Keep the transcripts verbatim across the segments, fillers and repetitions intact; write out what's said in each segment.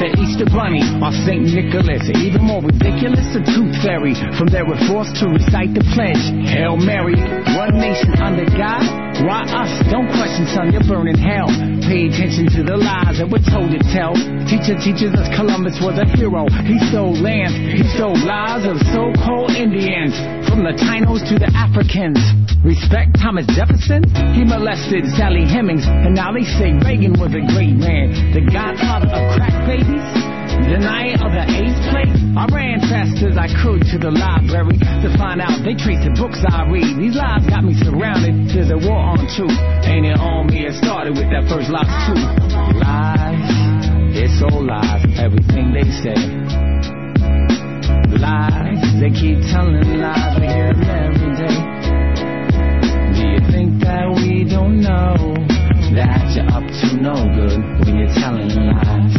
the Easter Bunny or Saint Nicholas. Even more ridiculous, the Tooth Fairy. From there we're forced to recite the pledge. Hail Mary, one nation under God. Why us? Don't question, son, you're burning hell. Pay attention to the lies that we're told to tell. Teacher teaches us Columbus was a hero. He stole lands, he stole lives of so-called Indians. From the Tainos to the Africans. Respect Thomas Jefferson? He molested Sally Hemings. And now they say Reagan was a great man. The godfather of crack babies? The night of the eighth plague? I ran fast as I could to the library to find out they trace the books I read. These lies got me surrounded. There's a war on truth. Ain't it on me? It started with that first lie too. Lies, it's all lies. Everything they say. Lies, they keep telling lies. We hear them every day. Do you think that we don't know that you're up to no good when you're telling lies?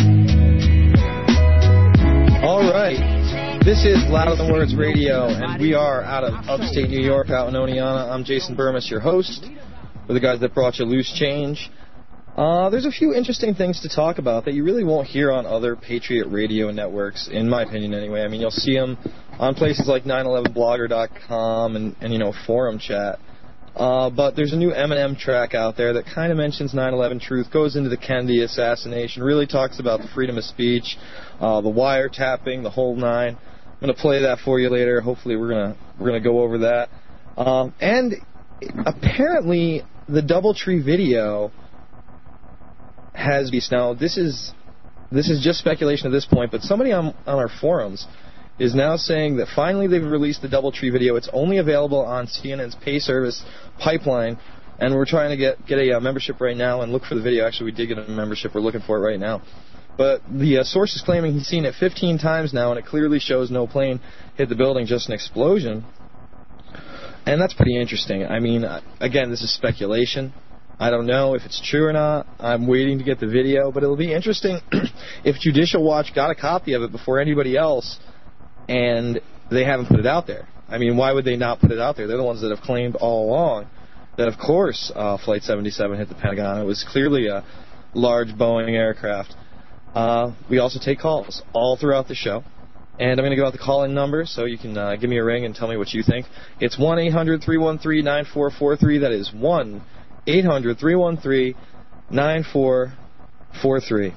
All right, this is Louder Than Words Radio, and we are out of upstate New York, out in Oneonta. I'm Jason Burmis, your host. We're the guys that brought you Loose Change. Uh, there's a few interesting things to talk about that you really won't hear on other Patriot radio networks, in my opinion anyway. I mean, you'll see them on places like nine eleven blogger dot com and, and you know, forum chat. Uh, but there's a new Eminem track out there that kind of mentions nine eleven truth, goes into the Kennedy assassination, really talks about the freedom of speech, uh, the wiretapping, the whole nine. I'm going to play that for you later. Hopefully we're going to we're going to go over that. Um, and apparently the Doubletree video has been, now this is this is just speculation at this point, but somebody on on our forums is now saying that finally they've released the Doubletree video. It's only available on C N N's pay service Pipeline, and we're trying to get get a uh, membership right now and look for the video. Actually, we did get a membership. We're looking for it right now. But the uh, source is claiming he's seen it fifteen times now, and it clearly shows no plane hit the building, just an explosion. And that's pretty interesting. I mean, again, this is speculation. I don't know if it's true or not. I'm waiting to get the video, but it'll be interesting if Judicial Watch got a copy of it before anybody else, and they haven't put it out there. I mean, why would they not put it out there? They're the ones that have claimed all along that, of course, uh, Flight seventy-seven hit the Pentagon. It was clearly a large Boeing aircraft. Uh, we also take calls all throughout the show. And I'm going to give out the call-in number so you can uh, give me a ring and tell me what you think. It's one eight hundred three one three nine four four three. That is one eight hundred three one three nine four four three.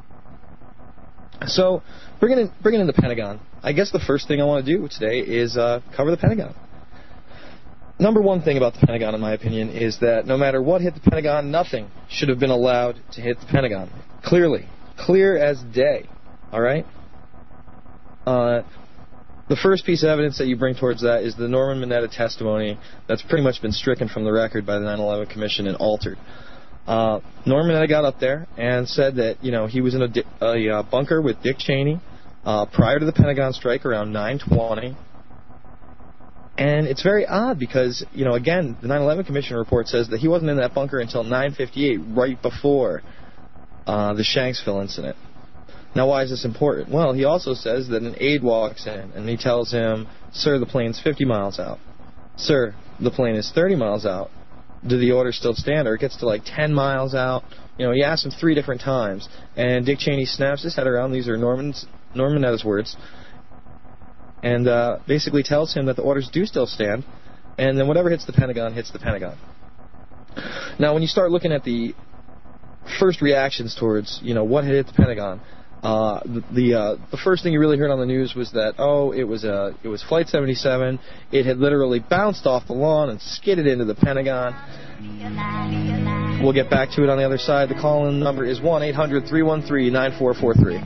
So, bringing in, bringing in the Pentagon, I guess the first thing I want to do today is uh, cover the Pentagon. Number one thing about the Pentagon, in my opinion, is that no matter what hit the Pentagon, nothing should have been allowed to hit the Pentagon. Clearly. Clear as day. All right? Uh, the first piece of evidence that you bring towards that is the Norman Mineta testimony that's pretty much been stricken from the record by the nine eleven Commission and altered. Uh, Norman Mineta got up there and said that, you know, he was in a, di- a uh, bunker with Dick Cheney uh, prior to the Pentagon strike around nine twenty. And it's very odd because, you know, again, the nine eleven Commission report says that he wasn't in that bunker until nine fifty-eight, right before uh, the Shanksville incident. Now, why is this important? Well, he also says that an aide walks in and he tells him, "Sir, the plane's fifty miles out. Sir, the plane is thirty miles out. Do the orders still stand?" Or it gets to like ten miles out. You know, he asks him three different times. And Dick Cheney snaps his head around. These are Norman's, Norman Mineta's words. And uh, basically tells him that the orders do still stand. And then whatever hits the Pentagon hits the Pentagon. Now, when you start looking at the first reactions towards, you know, what had hit the Pentagon, Uh, the the, uh, the first thing you really heard on the news was that, oh, it was uh, it was Flight seventy-seven. It had literally bounced off the lawn and skidded into the Pentagon. We'll get back to it on the other side. The call-in number is one eight hundred three one three nine four four three.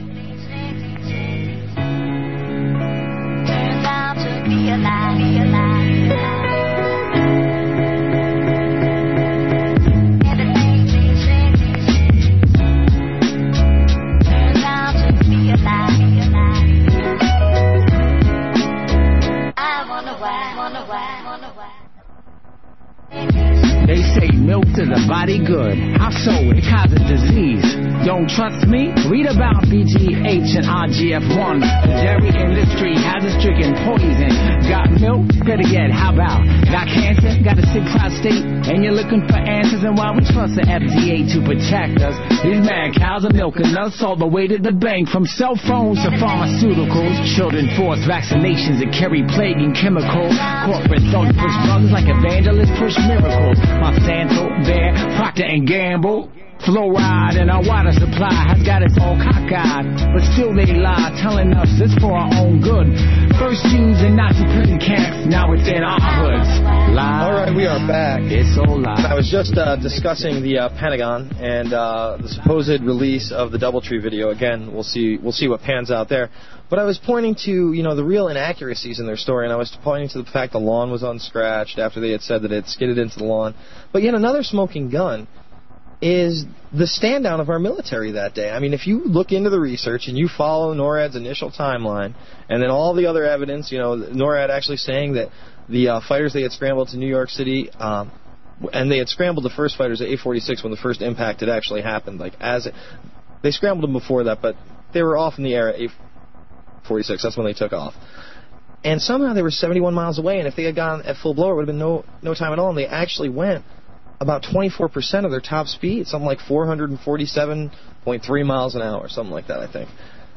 They say milk to the body good. How so? It causes disease. Don't trust me? Read about B G H and I G F one. The dairy industry has a stricken poison. Got milk? Better get, how about? Got cancer? Got a sick prostate? state, and you're looking for answers and why we trust the F D A to protect us. These mad cows are milking us all the way to the bank, from cell phones to pharmaceuticals. Children force vaccinations that carry plague and chemicals. Corporate thugs push brothers like evangelists push miracles. Monsanto, Bayer, Procter and Gamble. Fluoride in our water supply has got us all cockeyed, but still they lie, telling us it's for our own good. First Jews in Nazi prison camps, now it's in our hoods. Lie. All right, we are back. It's all lies. I was just uh, discussing the uh, Pentagon and uh, the supposed release of the DoubleTree video. Again, we'll see we'll see what pans out there. But I was pointing to, you know, the real inaccuracies in their story, and I was pointing to the fact the lawn was unscratched after they had said that it skidded into the lawn. But yet another smoking gun is the stand down of our military that day. I mean, if you look into the research and you follow NORAD's initial timeline, and then all the other evidence, you know, NORAD actually saying that the uh, fighters they had scrambled to New York City, um, and they had scrambled the first fighters at A forty-six when the first impact had actually happened. Like, as it, they scrambled them before that, but they were off in the air at A forty-six. That's when they took off. And somehow they were seventy-one miles away, and if they had gone at full blow, it would have been no no time at all, and they actually went about twenty-four percent of their top speed, something like four hundred forty-seven point three miles an hour, something like that, I think.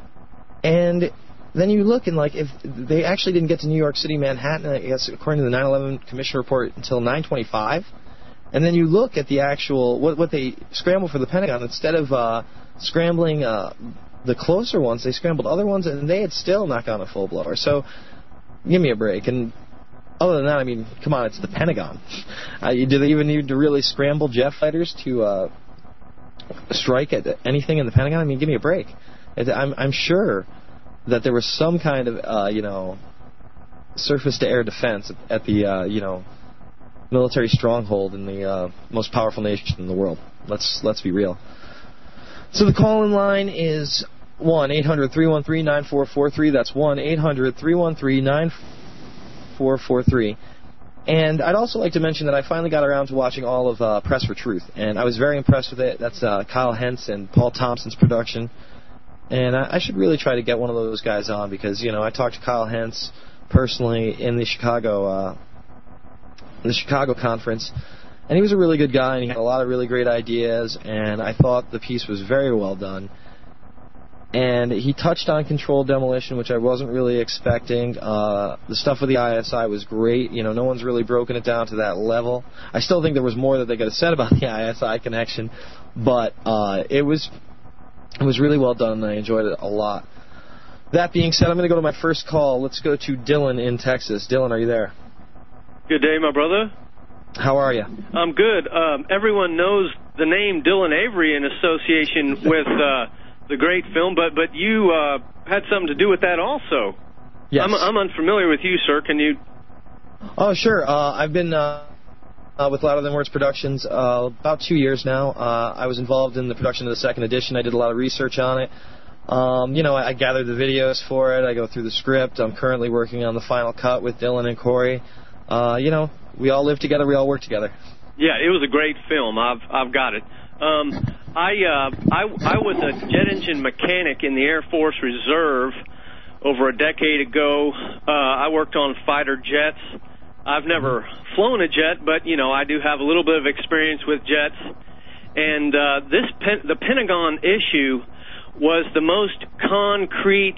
And then you look and, like, if they actually didn't get to New York City, Manhattan, I guess, according to the nine eleven Commission report, until nine twenty-five. And then you look at the actual, what, what they scrambled for the Pentagon, instead of uh, scrambling uh, the closer ones, they scrambled other ones, and they had still not gone a full blower. So, give me a break. And other than that, I mean, come on, it's the Pentagon. Uh, do they even need to really scramble jet fighters to uh, strike at anything in the Pentagon? I mean, give me a break. I'm, I'm sure that there was some kind of, uh, you know, surface-to-air defense at the, uh, you know, military stronghold in the uh, most powerful nation in the world. Let's let's be real. So the call-in line is one eight hundred three one three nine four four three. That's one eight hundred three one three nine four four three. And I'd also like to mention that I finally got around to watching all of uh, Press for Truth, and I was very impressed with it. That's uh, Kyle Hentz and Paul Thompson's production. And I, I should really try to get one of those guys on because, you know, I talked to Kyle Hentz personally in the Chicago uh, in the Chicago conference, and he was a really good guy, and he had a lot of really great ideas, and I thought the piece was very well done. And he touched on controlled demolition, which I wasn't really expecting. Uh, the stuff with the I S I was great. You know, no one's really broken it down to that level. I still think there was more that they could have said about the I S I connection, but uh, it was it was really well done, and I enjoyed it a lot. That being said, I'm going to go to my first call. Let's go to Dylan in Texas. Dylan, are you there? Good day, my brother. How are you? I'm good. Um, everyone knows the name Dylan Avery in association with uh, the great film, but but you uh, had something to do with that also. Yes. I'm, I'm unfamiliar with you, sir. Can you? Oh, sure. Uh, I've been uh, uh, with Louder Than Words Productions uh, about two years now. Uh, I was involved in the production of the second edition. I did a lot of research on it. Um, you know, I, I gathered the videos for it. I go through the script. I'm currently working on the final cut with Dylan and Corey. Uh, you know, we all live together. We all work together. Yeah, it was a great film. I've I've got it. Um, I, uh, I I was a jet engine mechanic in the Air Force Reserve over a decade ago. Uh, I worked on fighter jets. I've never flown a jet, but you know, I do have a little bit of experience with jets. And uh, this pen, the Pentagon issue was the most concrete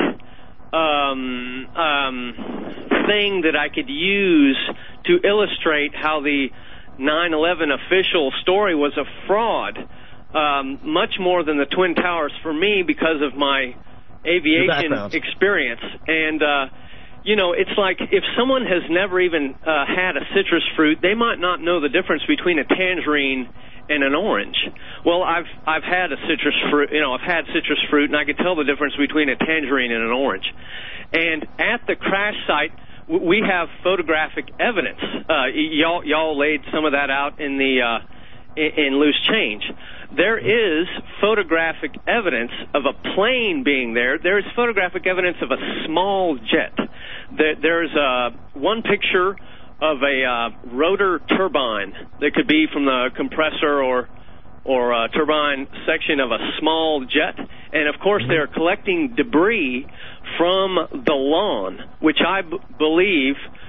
um, um, thing that I could use to illustrate how the nine eleven official story was a fraud, um, much more than the Twin Towers for me because of my aviation experience. And, uh, you know, it's like if someone has never even uh, had a citrus fruit, they might not know the difference between a tangerine and an orange. Well, I've I've had a citrus fruit, you know, I've had citrus fruit, and I can tell the difference between a tangerine and an orange. And at the crash site, we have photographic evidence. Uh, y'all, y'all laid some of that out in the uh, in, in Loose Change. There is photographic evidence of a plane being there. There is photographic evidence of a small jet. There, there's uh, one picture of a uh, rotor turbine that could be from the compressor or or uh, turbine section of a small jet. And, of course, they're collecting debris from the lawn, which I b- believe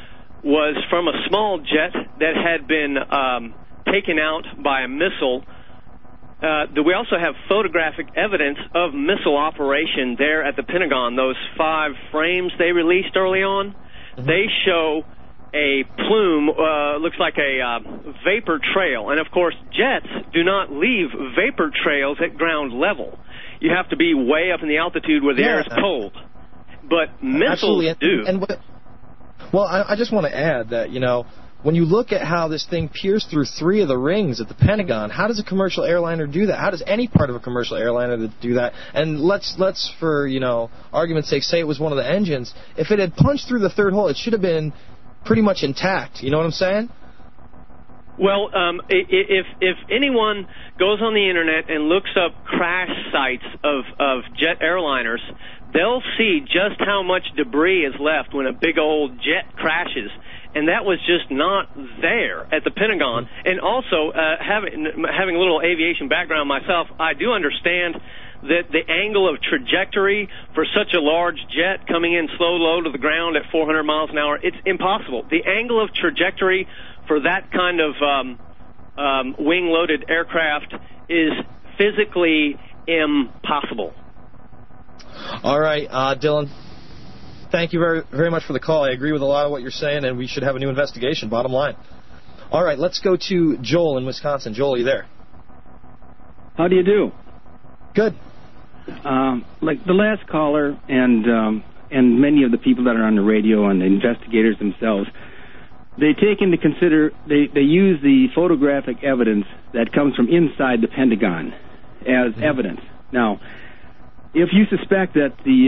was from a small jet that had been um, taken out by a missile. Uh, we also have photographic evidence of missile operation there at the Pentagon. Those five frames they released early on, mm-hmm. they show a plume, uh, looks like a uh, vapor trail. And, of course, jets do not leave vapor trails at ground level. You have to be way up in the altitude where the yeah. air is cold. But missiles Absolutely. do. And, and what, well, I, I just want to add that, you know, when you look at how this thing pierced through three of the rings at the Pentagon, how does a commercial airliner do that? How does any part of a commercial airliner do that? And let's, let's for, you know, argument's sake, say it was one of the engines. If it had punched through the third hole, it should have been pretty much intact. You know what I'm saying? Well, um, if if anyone goes on the internet and looks up crash sites of, of jet airliners, they'll see just how much debris is left when a big old jet crashes. And that was just not there at the Pentagon. And also, uh, having having a little aviation background myself, I do understand that the angle of trajectory for such a large jet coming in slow, low to the ground at four hundred miles an hour, it's impossible. The angle of trajectory for that kind of um, um, wing-loaded aircraft is physically impossible. All right, uh, Dylan, thank you very, very much for the call. I agree with a lot of what you're saying, and we should have a new investigation, bottom line. All right, let's go to Joel in Wisconsin. Joel, are you there? How do you do? Good. Um, like the last caller and um, and many of the people that are on the radio and the investigators themselves, they take into consider, they, they use the photographic evidence that comes from inside the Pentagon as mm-hmm. evidence. Now, if you suspect that the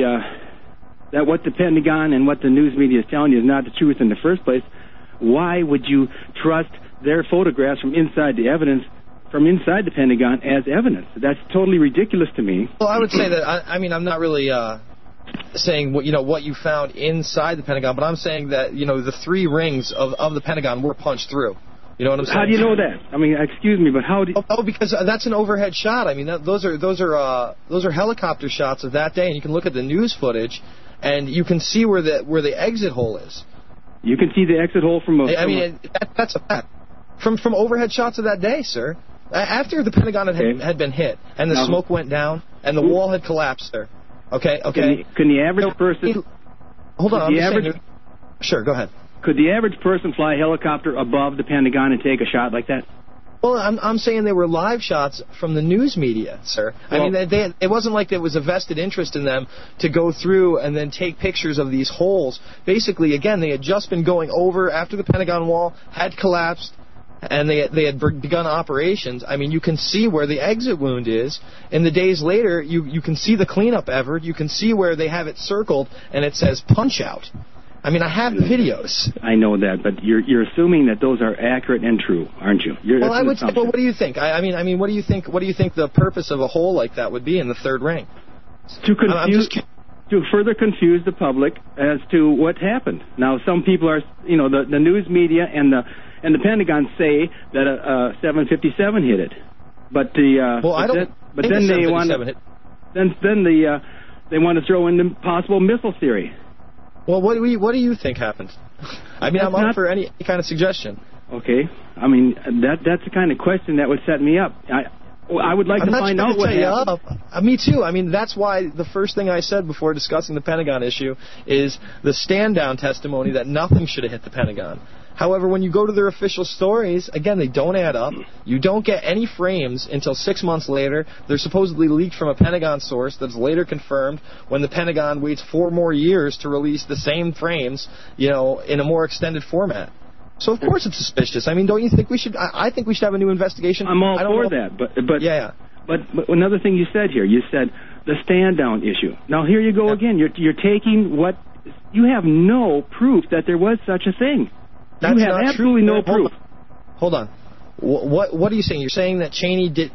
uh, that what the Pentagon and what the news media is telling you is not the truth in the first place, why would you trust their photographs from inside the evidence, from inside the Pentagon as evidence? That's totally ridiculous to me. Well, I would say that, I, I mean, I'm not really uh, saying what, you know, what you found inside the Pentagon, but I'm saying that, you know, the three rings of, of the Pentagon were punched through. You know what I'm saying? How do you know that? I mean, excuse me, but how do you... Oh, because that's an overhead shot. I mean, that, those are those are uh, those are helicopter shots of that day, and you can look at the news footage, and you can see where the where the exit hole is. You can see the exit hole from a... I from mean, a, that, that's a fact. From, from overhead shots of that day, sir. After the Pentagon had, okay. had been hit, and the now, smoke went down, and the wall had collapsed, sir. Okay, okay. Can the, can the average no, person... Hold on, I'm the just average, saying... Sure, go ahead. Could the average person fly a helicopter above the Pentagon and take a shot like that? Well, I'm, I'm saying they were live shots from the news media, sir. Well, I mean, they, they, it wasn't like there was a vested interest in them to go through and then take pictures of these holes. Basically, again, they had just been going over after the Pentagon wall had collapsed, and they, they had begun operations. I mean, you can see where the exit wound is. In the days later, you, you can see the cleanup effort. You can see where they have it circled, and it says punch out. I mean, I have the videos. I know that, but you're you're assuming that those are accurate and true, aren't you? You're, well, I would say, well, what do you think? I, I mean, I mean, what do you think? What do you think the purpose of a hole like that would be in the third ring? To confuse, to further confuse the public as to what happened. Now, some people are, you know, the the news media and the and the Pentagon say that a, a seven fifty-seven hit it, but the uh, well, I don't. Then, but think then the they want hit. then then the uh, they want to throw in the possible missile theory. Well, what do we, what do you think happened? I mean, that's I'm up for any, any kind of suggestion. Okay. I mean, that that's the kind of question that would set me up. I I would like I'm to find out to what you happened. Uh, me too. I mean, that's why the first thing I said before discussing the Pentagon issue is the stand-down testimony that nothing should have hit the Pentagon. However, when you go to their official stories, again, they don't add up. You don't get any frames until six months later. They're supposedly leaked from a Pentagon source that's later confirmed when the Pentagon waits four more years to release the same frames, you know, in a more extended format. So, of course, it's suspicious. I mean, don't you think we should... I, I think we should have a new investigation. I'm all I don't for know. that, but... but yeah, yeah. But, but another thing you said here, you said the stand-down issue. Now, here you go yeah. again. You're, you're taking what... You have no proof that there was such a thing. That's you have not absolutely true. no Hold proof. On. Hold on. What what are you saying? You're saying that Cheney did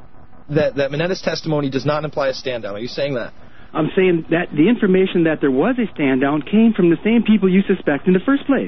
that that Minetta's testimony does not imply a stand down. Are you saying that? I'm saying that the information that there was a stand down came from the same people you suspect in the first place.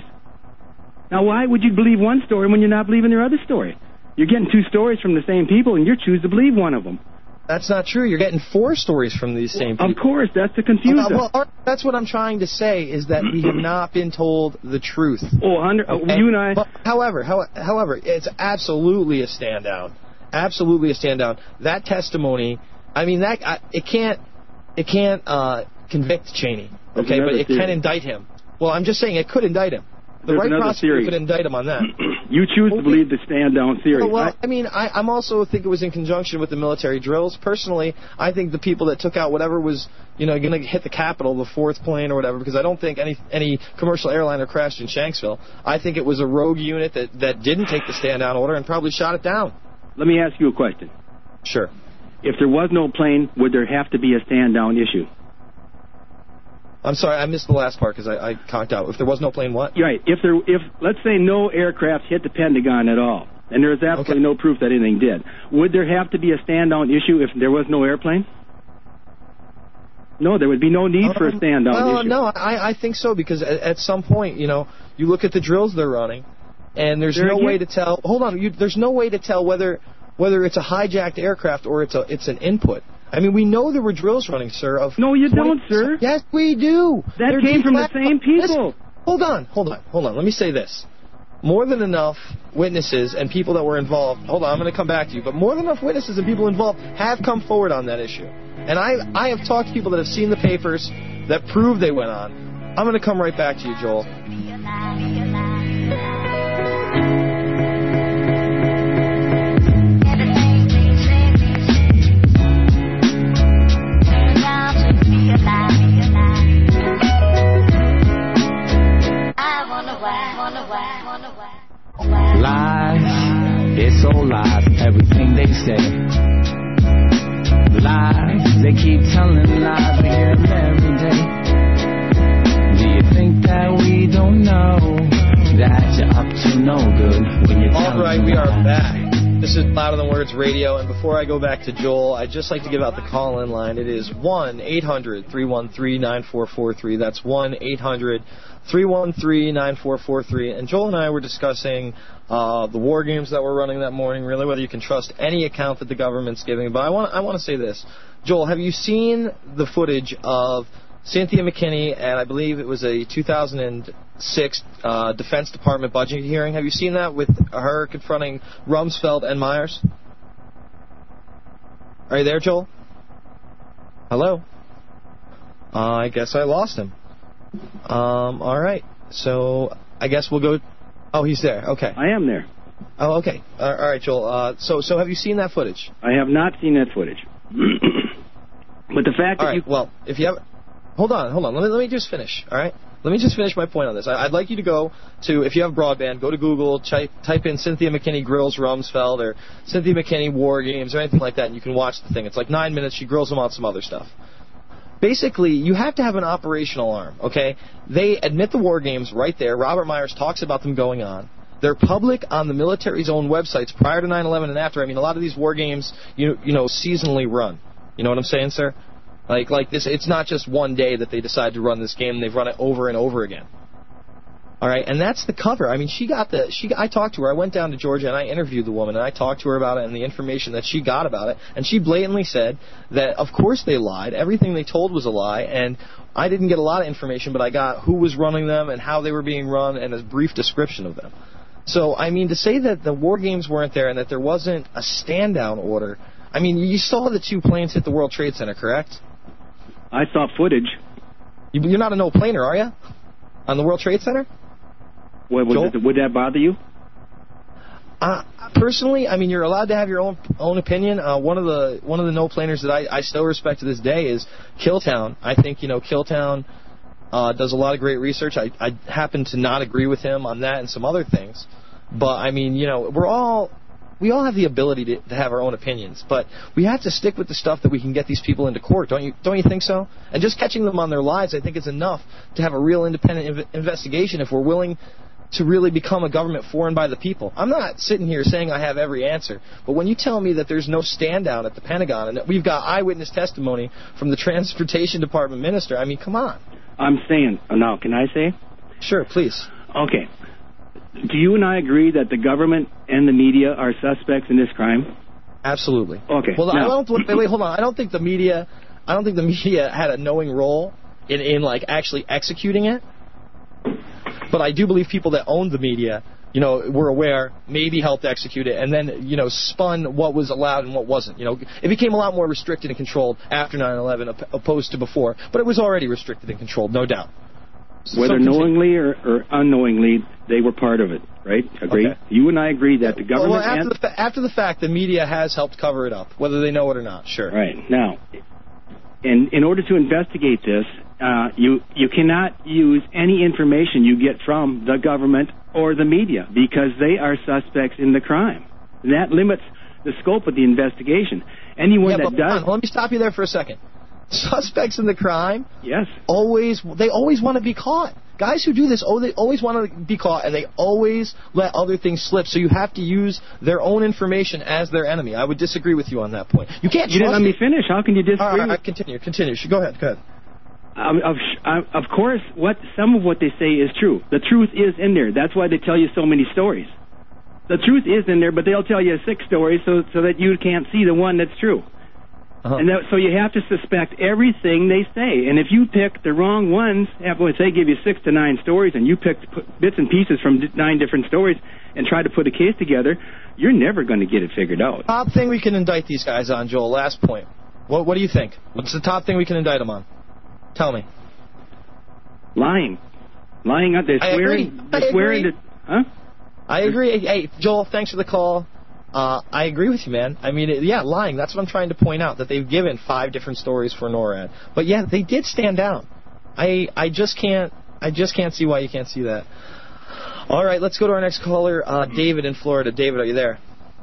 Now, why would you believe one story when you're not believing your other story? You're getting two stories from the same people, and you choose to believe one of them. That's not true. You're getting four stories from these same people. Of course, that's the confusion. Uh, well, that's what I'm trying to say, is that we have not been told the truth. Oh, under, uh, and, you and I... But, however, how, however, it's absolutely a stand down. Absolutely a stand down. That testimony, I mean, that I, it can't it can't uh, convict Cheney, okay, but it theory. can indict him. Well, I'm just saying it could indict him. The There's right prosecutor theory. could indict him on that. You choose to believe the stand-down theory. Well, well I, I mean, I, I'm also think it was in conjunction with the military drills. Personally, I think the people that took out whatever was, you know, going to hit the Capitol, the fourth plane or whatever, because I don't think any any commercial airliner crashed in Shanksville. I think it was a rogue unit that, that didn't take the stand-down order and probably shot it down. Let me ask you a question. Sure. If there was no plane, would there have to be a stand-down issue? I'm sorry, I missed the last part because I, I conked out. If there was no plane, what? Right. If there, if let's say no aircraft hit the Pentagon at all, and there is absolutely okay. no proof that anything did, would there have to be a stand-down issue if there was no airplane? No, there would be no need um, for a stand-down well, issue. No, I, I think so, because at, at some point, you know, you look at the drills they're running, and there's there no again? way to tell. Hold on, you, there's no way to tell whether whether it's a hijacked aircraft or it's a it's an input. I mean, we know there were drills running, sir. Of no, you don't, sir. Yes, we do. That They're came from the same people. Listen, hold on, hold on, hold on. Let me say this. More than enough witnesses and people that were involved, hold on, I'm going to come back to you, but more than enough witnesses and people involved have come forward on that issue. And I, I have talked to people that have seen the papers that prove they went on. I'm going to come right back to you, Joel. Lies, it's all lies, everything they say. Lies, they keep telling lies, we hear them every day. Do you think that we don't know that you're up to no good when you're telling All right, we lies? are back. This is Louder Than Words Radio, and before I go back to Joel, I'd just like to give out the call-in line. It is one eight hundred three one three nine four four three. That's one eight hundred three one three nine four four three. And Joel and I were discussing uh, the war games that were running that morning, really whether you can trust any account that the government's giving. But I want I want to say this. Joel, have you seen the footage of Cynthia McKinney, and I believe it was a two thousand six uh, Defense Department budget hearing? Have you seen that with her confronting Rumsfeld and Myers? Are you there, Joel? Hello? Uh, I guess I lost him. Um, all right. So I guess we'll go... Oh, he's there. Okay. I am there. Oh, okay. All right, Joel. Uh, so, so have you seen that footage? I have not seen that footage. But the fact all that right, you... well, if you have... Hold on, hold on. Let me, let me just finish, all right? Let me just finish my point on this. I, I'd like you to go to, if you have broadband, go to Google, type, type in Cynthia McKinney grills Rumsfeld or Cynthia McKinney war games or anything like that, and you can watch the thing. It's like nine minutes. She grills them on some other stuff. Basically, you have to have an operational arm, okay? They admit the war games right there. Robert Myers talks about them going on. They're public on the military's own websites prior to nine eleven and after. I mean, a lot of these war games, you, you know, seasonally run. You know what I'm saying, sir? Like, like this, it's not just one day that they decide to run this game. They've run it over and over again. All right, and that's the cover. I mean, she got the. She. I talked to her. I went down to Georgia and I interviewed the woman and I talked to her about it and the information that she got about it. And she blatantly said that, of course, they lied. Everything they told was a lie. And I didn't get a lot of information, but I got who was running them and how they were being run and a brief description of them. So, I mean, to say that the war games weren't there and that there wasn't a stand-down order. I mean, you saw the two planes hit the World Trade Center, correct? I saw footage. You're not a no-planer, are you? On the World Trade Center? What, was it, would that bother you? Uh, personally, I mean, you're allowed to have your own own opinion. Uh, one of the one of the no-planers that I, I still respect to this day is Killtown. I think, you know, Killtown uh, does a lot of great research. I, I happen to not agree with him on that and some other things. But, I mean, you know, we're all... We all have the ability to, to have our own opinions, but we have to stick with the stuff that we can get these people into court. Don't you? Don't you think so? And just catching them on their lies, I think, is enough to have a real independent inv- investigation if we're willing to really become a government for and by the people. I'm not sitting here saying I have every answer, but when you tell me that there's no stand down at the Pentagon and that we've got eyewitness testimony from the Transportation Department minister, I mean, come on. I'm saying, now, can I say? Sure, please. Okay. Do you and I agree that the government and the media are suspects in this crime? Absolutely. Okay. Well, now, I don't. Wait, wait, hold on. I don't think the media. I don't think the media had a knowing role in, in like actually executing it. But I do believe people that owned the media, you know, were aware, maybe helped execute it, and then, you know, spun what was allowed and what wasn't. You know, it became a lot more restricted and controlled after nine eleven opposed to before, but it was already restricted and controlled, no doubt. So whether knowingly or, or unknowingly, they were part of it, right? Agree? Okay. You and I agree that the government... Well, after, the fa- after the fact, the media has helped cover it up, whether they know it or not, sure. Right. Now, in, in order to investigate this, uh, you, you cannot use any information you get from the government or the media because they are suspects in the crime. And that limits the scope of the investigation. Anyone yeah, that but does... On, let me stop you there for a second. Suspects in the crime, yes, always they always want to be caught. Guys who do this, oh, they always want to be caught, and they always let other things slip. So you have to use their own information as their enemy. I would disagree with you on that point. You can't. You didn't let me finish. How can you disagree? All right, all right, continue. Continue. Go ahead. Go ahead. Um, of, uh, of course, what some of what they say is true. The truth is in there. That's why they tell you so many stories. The truth is in there, but they'll tell you six stories so so that you can't see the one that's true. Uh-huh. And that, so you have to suspect everything they say. And if you pick the wrong ones, if they give you six to nine stories and you pick bits and pieces from nine different stories and try to put a case together, you're never going to get it figured out. Top thing we can indict these guys on, Joel, last point. What, what do you think? What's the top thing we can indict them on? Tell me. Lying. Lying out there. Swearing. They're swearing to, huh? I agree. Hey, Joel, thanks for the call. Uh, I agree with you, man. I mean, it, yeah, lying. That's what I'm trying to point out, that they've given five different stories for NORAD. But, yeah, they did stand down. I I just can't I just can't see why you can't see that. All right, let's go to our next caller, uh, David in Florida. David, are you there?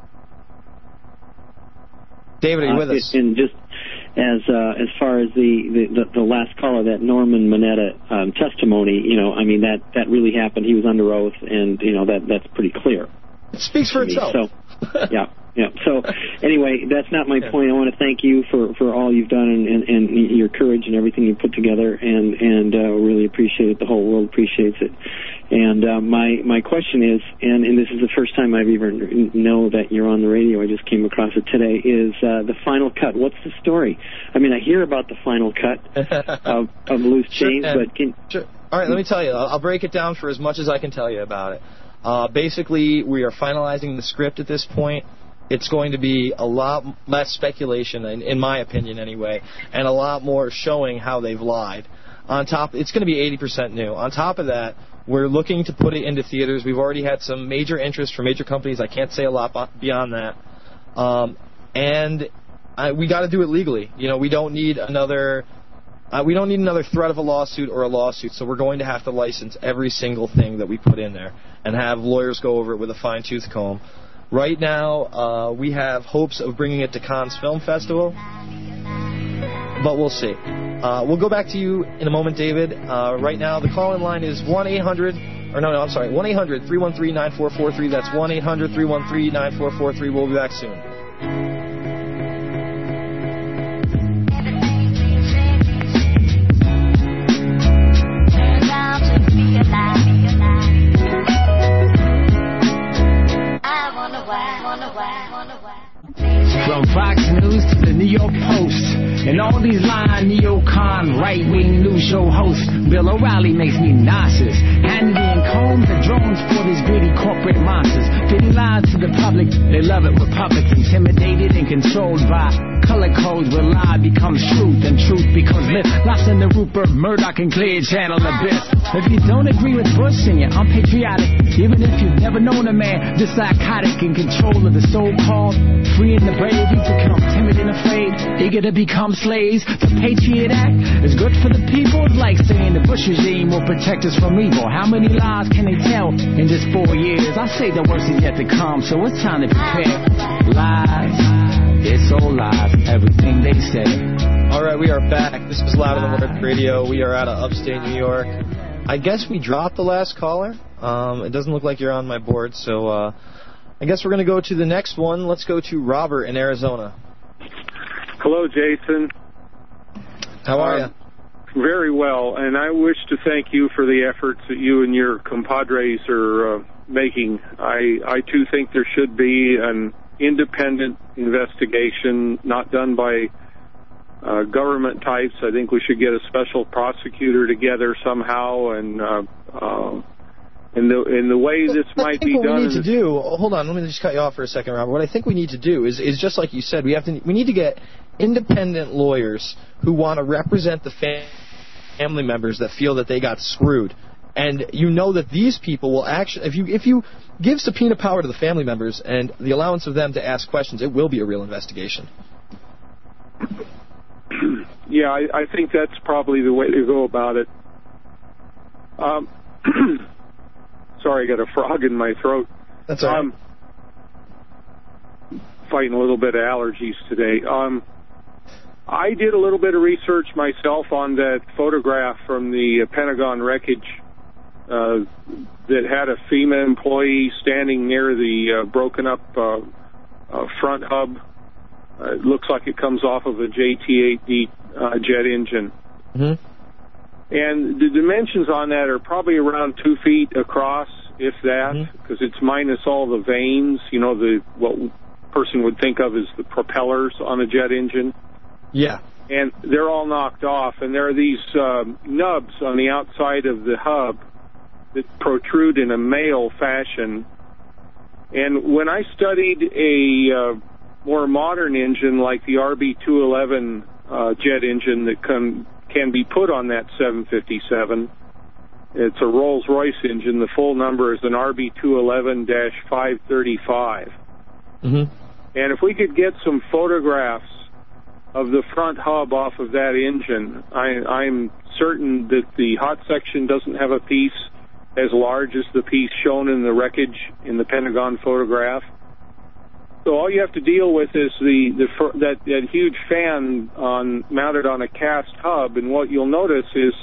David, are you with uh, us? And just as uh, as far as the, the, the last caller, that Norman Mineta um, testimony, you know, I mean, that, that really happened. He was under oath, and, you know, that that's pretty clear. It speaks for itself. So, yeah, yeah. So, anyway, that's not my yeah. point. I want to thank you for, for all you've done and, and, and your courage and everything you put together, and and uh, really appreciate it. The whole world appreciates it. And uh, my my question is, and, and this is the first time I've even know that you're on the radio. I just came across it today. Is uh, the final cut? What's the story? I mean, I hear about the final cut of, of Loose Change, sure, but can sure. All right, let me tell you. I'll, I'll break it down for as much as I can tell you about it. Uh, basically, we are finalizing the script at this point. It's going to be a lot less speculation, in, in my opinion anyway, and a lot more showing how they've lied. On top, it's going to be eighty percent new. On top of that, we're looking to put it into theaters. We've already had some major interest from major companies. I can't say a lot beyond that. Um, and I, we got to do it legally. You know, we don't need another... Uh, we don't need another threat of a lawsuit or a lawsuit, so we're going to have to license every single thing that we put in there and have lawyers go over it with a fine-tooth comb. Right now, uh, we have hopes of bringing it to Cannes Film Festival, but we'll see. Uh, we'll go back to you in a moment, David. Uh, right now, the call-in line is one eight hundred, or no, no, I'm sorry, one eight hundred, three one three, nine four four three. That's one eight hundred, three one three, nine four four three. We'll be back soon. From Fox News to the New York Post, and all these lying neocon right-wing news show hosts, Bill O'Reilly makes me nauseous. Hannity and Combs are drones for these greedy corporate monsters. Feeding lies to the public, they love it with puppets, intimidated and controlled by color codes where lie becomes truth and truth becomes myth. Lost in the Rupert Murdoch and Clear Channel abyss. If you don't agree with Bush, then you're unpatriotic. Even if you've never known a man this psychotic in control of the so-called free and the brave, you become timid and afraid, eager to become slaves. The Patriot Act is good for the people. It's like saying the Bush regime will protect us from evil. How many lies can they tell in just four years? I say the worst is yet to come, so it's time to prepare. Lies, it's all lies, everything they say. All right, we are back. This is Louder Than Words Radio. We are out of upstate New York. I guess we dropped the last caller. Um, it doesn't look like you're on my board, so uh, I guess we're going to go to the next one. Let's go to Robert in Arizona. Hello, Jason. How are um, you? Very well, and I wish to thank you for the efforts that you and your compadres are uh, making. I, I, too, think there should be an independent investigation, not done by uh, government types. I think we should get a special prosecutor together somehow, and uh, uh, in the in the way this well, might I think be what done. we need to do. Hold on, let me just cut you off for a second, Robert. What I think we need to do is is just like you said, we have to we need to get independent lawyers who want to represent the fam- family members that feel that they got screwed. And you know that these people will actually, if you if you give subpoena power to the family members and the allowance of them to ask questions, it will be a real investigation. Yeah, I, I think that's probably the way to go about it. Um, sorry, I got a frog in my throat. That's all right. Um, fighting a little bit of allergies today. Um, I did a little bit of research myself on that photograph from the Pentagon wreckage uh, that had a FEMA employee standing near the uh, broken up uh, uh, front hub. Uh, it looks like it comes off of a J T eight D uh, jet engine. Mm-hmm. And the dimensions on that are probably around two feet across, if that, because mm-hmm. it's minus all the vanes, you know, the what person would think of as the propellers on a jet engine. Yeah. And they're all knocked off, and there are these uh, nubs on the outside of the hub that protrude in a male fashion. And when I studied a uh, more modern engine like the R B two eleven uh, jet engine that can, can be put on that seven fifty-seven, it's a Rolls-Royce engine. The full number is an R B two eleven dash five thirty-five. Mm-hmm. And if we could get some photographs of the front hub off of that engine, I, I'm certain that the hot section doesn't have a piece as large as the piece shown in the wreckage in the Pentagon photograph. So all you have to deal with is the, the that, that huge fan on, mounted on a cast hub, and what you'll notice is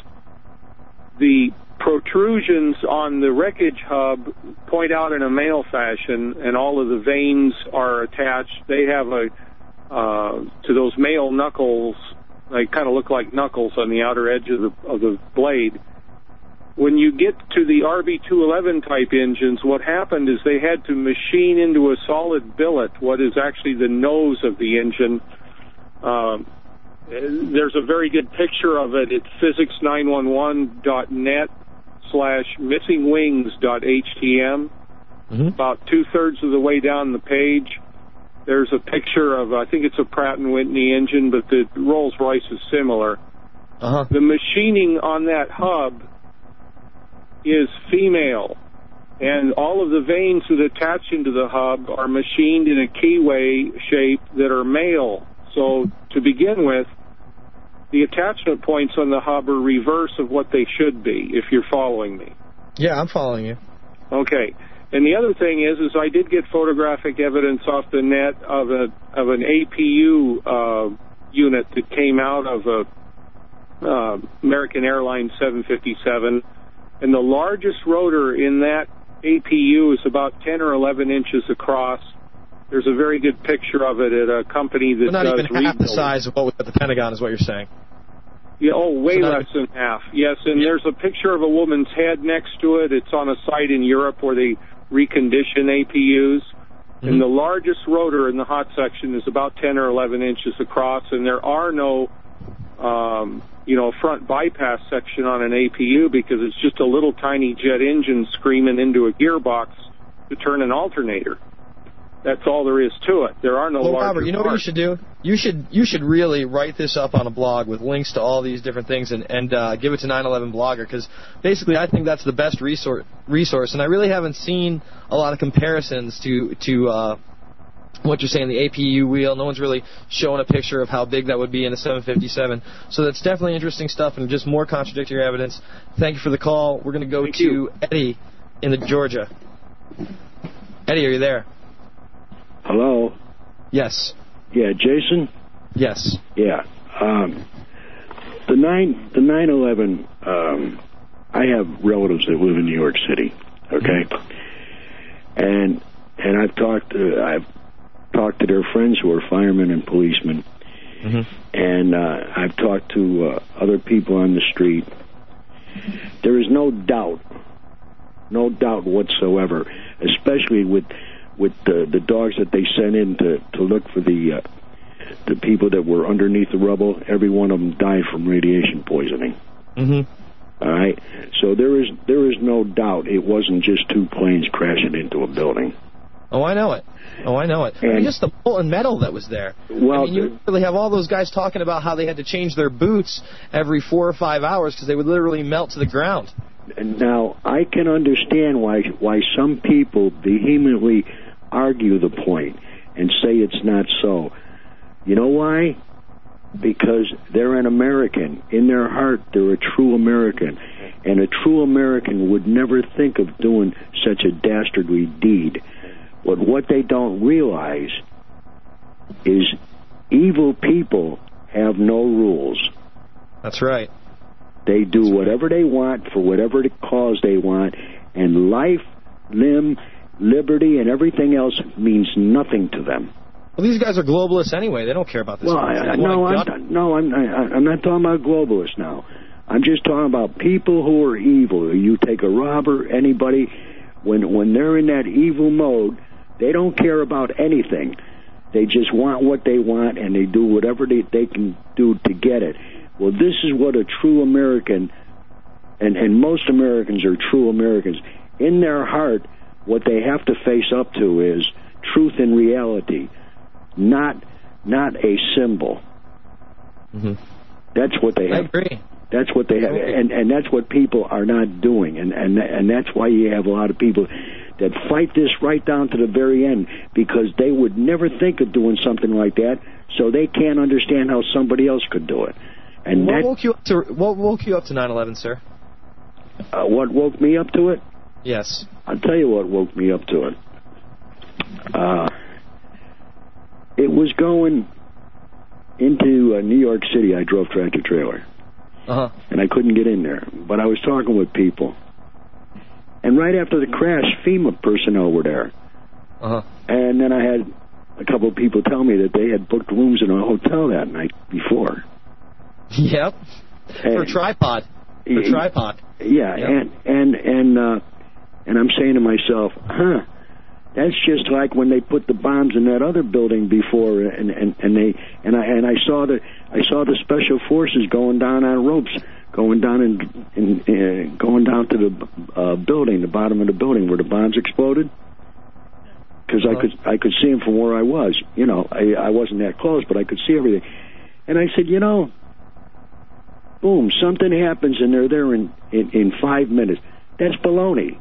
the protrusions on the wreckage hub point out in a male fashion, and all of the vanes are attached. They have a Uh, to those male knuckles. They kind of look like knuckles on the outer edge of the of the blade. When you get to the R B two eleven type engines, what happened is they had to machine into a solid billet what is actually the nose of the engine. Um, there's a very good picture of it at physics nine one one dot net slash missing wings dot h t m. Mm-hmm. About two-thirds of the way down the page, there's a picture of, I think it's a Pratt and Whitney engine, but the Rolls-Royce is similar. Uh-huh. The machining on that hub is female, and all of the vanes that attach into the hub are machined in a keyway shape that are male. So to begin with, the attachment points on the hub are reverse of what they should be, if you're following me. Yeah, I'm following you. Okay. And the other thing is, is I did get photographic evidence off the net of a of an A P U uh, unit that came out of a uh, American Airlines seven fifty-seven, and the largest rotor in that A P U is about ten or eleven inches across. There's a very good picture of it at a company that not does even half rebuild. the size of what the Pentagon is what you're saying. Yeah, oh, way so less than half. Yes, and yeah. There's a picture of a woman's head next to it. It's on a site in Europe where they recondition A P Us, mm-hmm. and the largest rotor in the hot section is about ten or eleven inches across, and there are no, um, you know, front bypass section on an A P U because it's just a little tiny jet engine screaming into a gearbox to turn an alternator. That's all there is to it. There are no well, larger Robert, you know parts. what you should do? You should you should really write this up on a blog with links to all these different things and, and uh, give it to nine eleven Blogger, because basically I think that's the best resource, resource, and I really haven't seen a lot of comparisons to, to uh, what you're saying, the A P U wheel. No one's really showing a picture of how big that would be in a seven fifty-seven. So that's definitely interesting stuff and just more contradictory evidence. Thank you for the call. We're going to go Thank to you. Eddie in the Georgia. Eddie, are you there? Hello? Yes. Yeah, Jason? Yes. Yeah. Um, the nine the nine eleven, um, I have relatives that live in New York City, okay? Mm-hmm. And and I've talked to I've talked to their friends who are firemen and policemen. Mm-hmm. And uh, I've talked to uh, other people on the street. There is no doubt, no doubt whatsoever, especially with with the the dogs that they sent in to to look for the uh, the people that were underneath the rubble. Every one of them died from radiation poisoning. Mm-hmm. All right. So there is there is no doubt it wasn't just two planes crashing into a building. Oh, I know it. Oh, I know it. And, and just the molten metal that was there. Well, I mean, you really have all those guys talking about how they had to change their boots every four or five hours because they would literally melt to the ground. Now, I can understand why why some people vehemently argue the point and say it's not so. You know why? Because they're an American. In their heart, they're a true American. And a true American would never think of doing such a dastardly deed. But what they don't realize is evil people have no rules. That's right. They do whatever they want for whatever cause they want, and life, limb, liberty, and everything else means nothing to them. Well, these guys are globalists anyway. They don't care about this. Well, I, I, no, I'm, no, I'm, I, I'm not talking about globalists now. I'm just talking about people who are evil. You take a robber, anybody, when when they're in that evil mode, they don't care about anything. They just want what they want, and they do whatever they, they can do to get it. Well, this is what a true American, and, and most Americans are true Americans. In their heart, what they have to face up to is truth and reality, not not a symbol. Mm-hmm. That's what they have. I agree. That's what they have, and and that's what people are not doing, and and and that's why you have a lot of people that fight this right down to the very end, because they would never think of doing something like that, so they can't understand how somebody else could do it. And what that, woke you up to what woke you up to nine eleven, sir? Uh, what woke me up to it? Yes. I'll tell you what woke me up to it. Uh, it was going into uh, New York City. I drove tractor trailer. Uh-huh. And I couldn't get in there. But I was talking with people. And right after the crash, FEMA personnel were there. Uh-huh. And then I had a couple of people tell me that they had booked rooms in a hotel that night before. Yep. And, For tripod. For y- tripod. Yeah, yep. and and and uh, and I'm saying to myself, huh, that's just like when they put the bombs in that other building before, and and, and they and I and I saw the I saw the special forces going down on ropes, going down and in, in, uh, going down to the uh, building, the bottom of the building where the bombs exploded. Because uh-huh. I could I could see them from where I was. You know, I I wasn't that close, but I could see everything. And I said, you know, boom, something happens and they're there in, in, in five minutes. That's baloney.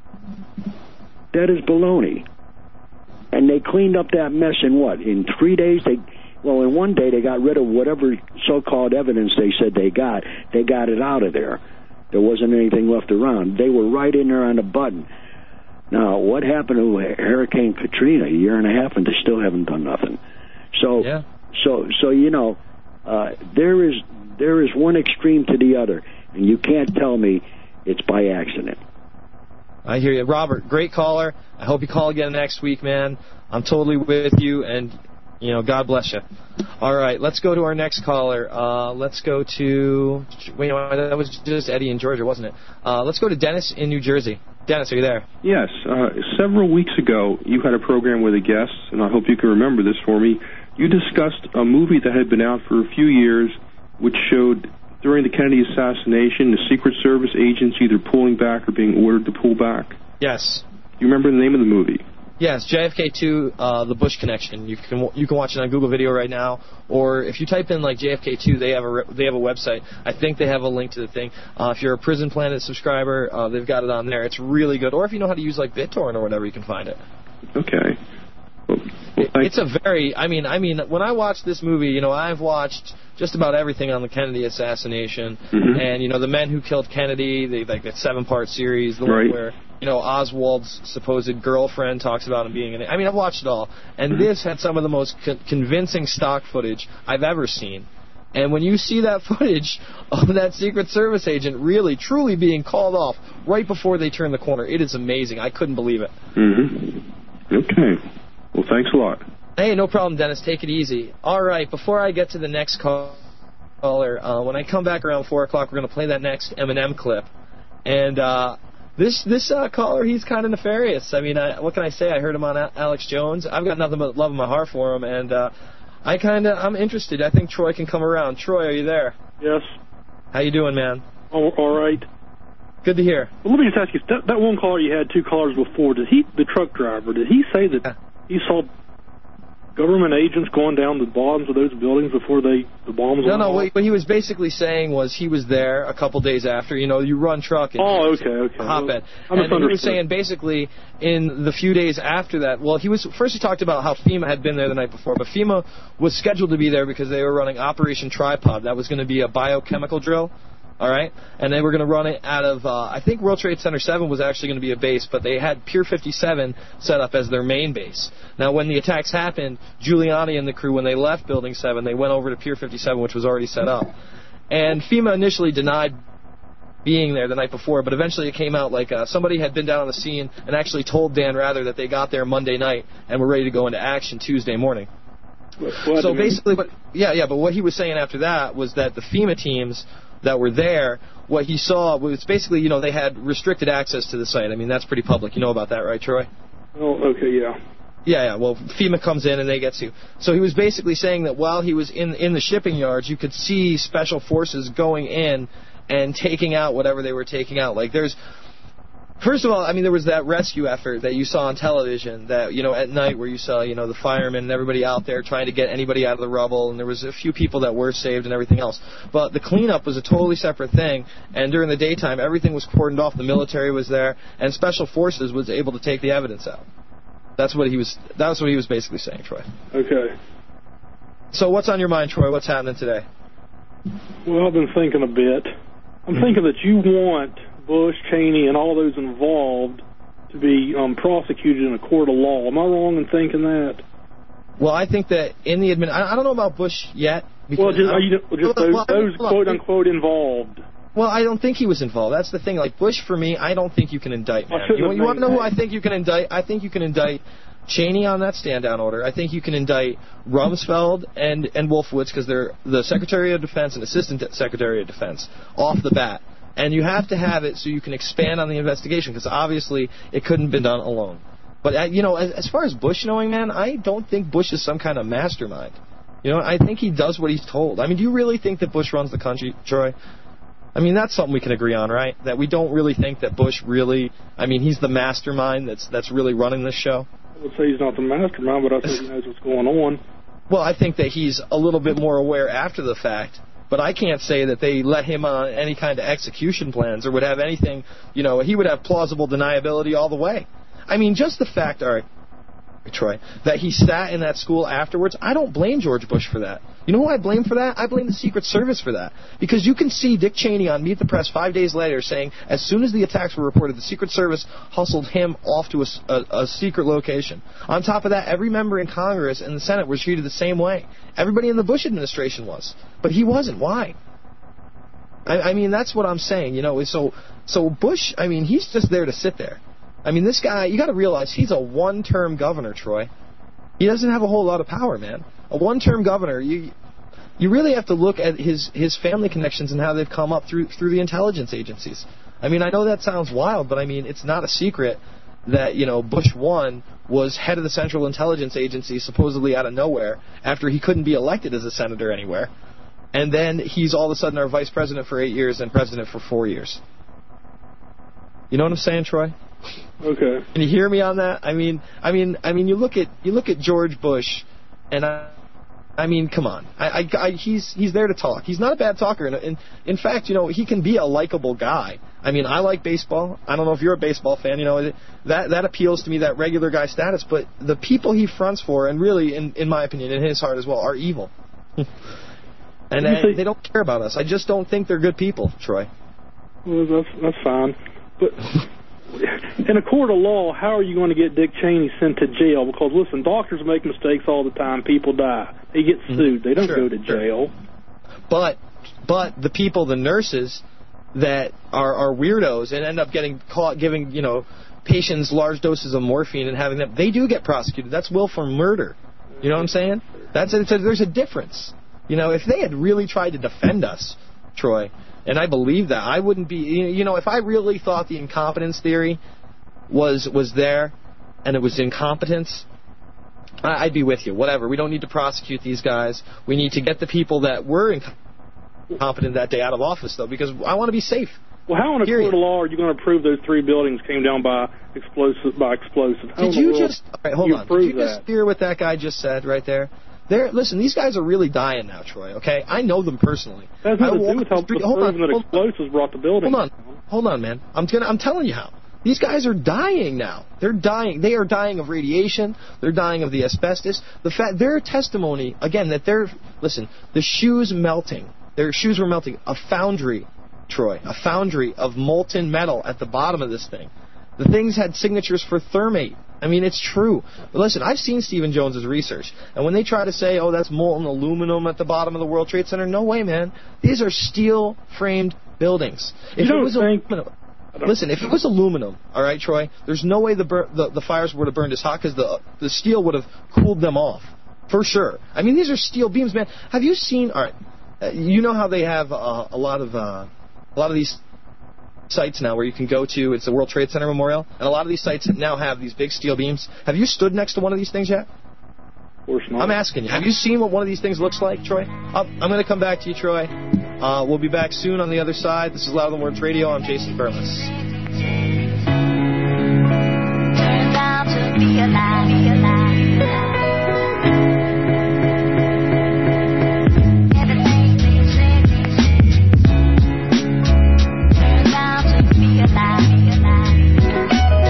That is baloney. And they cleaned up that mess in what? In three days? They Well, in one day they got rid of whatever so-called evidence they said they got. They got it out of there. There wasn't anything left around. They were right in there on the button. Now, what happened to Hurricane Katrina? A year and a half, and they still haven't done nothing. So, yeah. so, so you know, uh, there is there is one extreme to the other, and you can't tell me it's by accident. I hear you. Robert, great caller. I hope you call again next week, man. I'm totally with you, and, you know, God bless you. All right, let's go to our next caller. Uh, let's go to, wait, no, that was just Eddie in Georgia, wasn't it? Uh, let's go to Dennis in New Jersey. Dennis, are you there? Yes. Uh, several weeks ago, you had a program with a guest, and I hope you can remember this for me. You discussed a movie that had been out for a few years, which showed during the Kennedy assassination, the Secret Service agents either pulling back or being ordered to pull back. Yes. Do you remember the name of the movie? Yes, J F K two, uh, The Bush Connection. You can you can watch it on Google Video right now, or if you type in like J F K two, they have a they have a website. I think they have a link to the thing. Uh, if you're a Prison Planet subscriber, uh, they've got it on there. It's really good. Or if you know how to use like BitTorrent or whatever, you can find it. Okay. Well, well, it's a very, I mean, I mean, when I watched this movie, you know, I've watched just about everything on the Kennedy assassination, mm-hmm. and you know, The Men Who Killed Kennedy, they, like that seven-part series, the right. one where you know Oswald's supposed girlfriend talks about him being in it. I mean, I've watched it all, and mm-hmm. this had some of the most co- convincing stock footage I've ever seen. And when you see that footage of that Secret Service agent really, truly being called off right before they turn the corner, it is amazing. I couldn't believe it. Mm-hmm. Okay. Well, thanks a lot. Hey, no problem, Dennis. Take it easy. All right, before I get to the next caller, uh, when I come back around four o'clock, we're going to play that next Eminem clip. And uh, This this uh, caller, he's kind of nefarious. I mean, I, what can I say? I heard him on Alex Jones. I've got nothing but love in my heart for him, and uh, I kind of I'm interested. I think Troy can come around. Troy, are you there? Yes. How you doing, man? Oh, all right. Good to hear. Well, let me just ask you, that, that one caller you had two callers before, did he, the truck driver, did he say that he saw government agents going down the bottoms of those buildings before they the bombs No, went no, off? what, what he was basically saying was he was there a couple days after. You know, you run truck and oh, okay, okay. hotbed. Well, and he was saying basically in the few days after that, well, he was first he talked about how FEMA had been there the night before, but FEMA was scheduled to be there because they were running Operation Tripod. That was going to be a biochemical drill. All right, and they were going to run it out of, uh, I think World Trade Center seven was actually going to be a base, but they had Pier fifty-seven set up as their main base. Now, when the attacks happened, Giuliani and the crew, when they left Building seven, they went over to Pier fifty-seven, which was already set up. And FEMA initially denied being there the night before, but eventually it came out like uh, somebody had been down on the scene and actually told Dan Rather that they got there Monday night and were ready to go into action Tuesday morning. What, so basically, but yeah, yeah, but what he was saying after that was that the FEMA teams that were there, what he saw was basically, you know, they had restricted access to the site. I mean, that's pretty public. You know about that, right, Troy? Oh, okay, yeah. Yeah, yeah, well, FEMA comes in and they get to. So he was basically saying that while he was in in the shipping yards, you could see special forces going in and taking out whatever they were taking out. Like, there's... First of all, I mean, there was that rescue effort that you saw on television that, you know, at night where you saw, you know, the firemen and everybody out there trying to get anybody out of the rubble, and there was a few people that were saved and everything else. But the cleanup was a totally separate thing, and during the daytime, everything was cordoned off. The military was there, and Special Forces was able to take the evidence out. That's what he was, that was what he was basically saying, Troy. Okay. So what's on your mind, Troy? What's happening today? Well, I've been thinking a bit. I'm thinking that you want Bush, Cheney, and all those involved to be um, prosecuted in a court of law. Am I wrong in thinking that? Well, I think that in the admin, I, I don't know about Bush yet. Well, just, are you, just those, well, those quote-unquote involved. Well, I don't think he was involved. That's the thing. Like, Bush, for me, I don't think you can indict, man. You, you want to know who I think you can indict? I think you can indict Cheney on that stand-down order. I think you can indict Rumsfeld and, and Wolfowitz because they're the Secretary of Defense and Assistant Secretary of Defense off the bat. And you have to have it so you can expand on the investigation, because obviously it couldn't have been done alone. But, uh, you know, as, as far as Bush knowing, man, I don't think Bush is some kind of mastermind. You know, I think he does what he's told. I mean, do you really think that Bush runs the country, Troy? I mean, that's something we can agree on, right? That we don't really think that Bush really, I mean, he's the mastermind that's that's really running this show? I would say he's not the mastermind, but I think he knows what's going on. Well, I think that he's a little bit more aware after the fact. But I can't say that they let him on any kind of execution plans or would have anything, you know, he would have plausible deniability all the way. I mean, just the fact, all right, Troy, that he sat in that school afterwards, I don't blame George Bush for that. You know who I blame for that? I blame the Secret Service for that. Because you can see Dick Cheney on Meet the Press five days later saying, as soon as the attacks were reported, the Secret Service hustled him off to a, a, a secret location. On top of that, every member in Congress and the Senate was treated the same way. Everybody in the Bush administration was. But he wasn't. Why? I, I mean, that's what I'm saying. You know, so so Bush, I mean, he's just there to sit there. I mean, this guy, you got to realize he's a one-term governor, Troy. He doesn't have a whole lot of power, man. A one-term governor, you you really have to look at his, his family connections and how they've come up through through the intelligence agencies. I mean, I know that sounds wild, but I mean, it's not a secret that, you know, Bush one was head of the Central Intelligence Agency supposedly out of nowhere after he couldn't be elected as a senator anywhere. And then he's all of a sudden our vice president for eight years and president for four years. You know what I'm saying, Troy? Okay. Can you hear me on that? I mean, I mean, I mean, you look at you look at George Bush, and I, I mean, come on, I, I, I, he's he's there to talk. He's not a bad talker, and in, in fact, you know, he can be a likable guy. I mean, I like baseball. I don't know if you're a baseball fan. You know, that that appeals to me, that regular guy status. But the people he fronts for, and really, in in my opinion, in his heart as well, are evil. And they, they don't care about us. I just don't think they're good people, Troy. Well, that's that's fine, but. In a court of law, how are you going to get Dick Cheney sent to jail? Because, listen, doctors make mistakes all the time. People die. They get sued. They don't sure, go to jail. Sure. But but the people, the nurses that are, are weirdos and end up getting caught giving, you know, patients large doses of morphine and having them, they do get prosecuted. That's willful murder. You know what I'm saying? That's a, it's a, there's a difference. You know, if they had really tried to defend us, Troy, and I believe that. I wouldn't be, you know, if I really thought the incompetence theory was was there, and it was incompetence, I'd be with you. Whatever. We don't need to prosecute these guys. We need to get the people that were incompetent that day out of office, though, because I want to be safe. Well, how in a court of law are you going to prove those three buildings came down by explosive? By explosive? How Did you just? All right, hold on. Did you just that? hear what that guy just said right there? There. Listen, these guys are really dying now, Troy. Okay, I know them personally. That has nothing to do with how the hold on, that explosives brought the building. Hold on, hold on, man. I'm gonna. I'm telling you how. These guys are dying now. They're dying. They are dying of radiation. They're dying of the asbestos. The fact, their testimony, again, that they're, listen, the shoes melting. Their shoes were melting. A foundry, Troy, a foundry of molten metal at the bottom of this thing. The things had signatures for thermate. I mean, it's true. But listen, I've seen Stephen Jones's research. And when they try to say, oh, that's molten aluminum at the bottom of the World Trade Center, no way, man. These are steel-framed buildings. If you it was think... aluminum, listen, if it was aluminum, all right, Troy, there's no way the bur- the, the fires would have burned as hot because the the steel would have cooled them off, for sure. I mean, these are steel beams, man. Have you seen? All right, uh, you know how they have uh, a lot of uh, a lot of these sites now where you can go to. It's the World Trade Center Memorial, and a lot of these sites now have these big steel beams. Have you stood next to one of these things yet? Of course not. I'm asking you. Have you seen what one of these things looks like, Troy? I'll, I'm going to come back to you, Troy. Uh, we'll be back soon on the other side. This is Louder Than Words Radio. I'm Jason Burles. Turns out to be alive, be alive, be alive. Everything they say, turns out to be alive, be alive.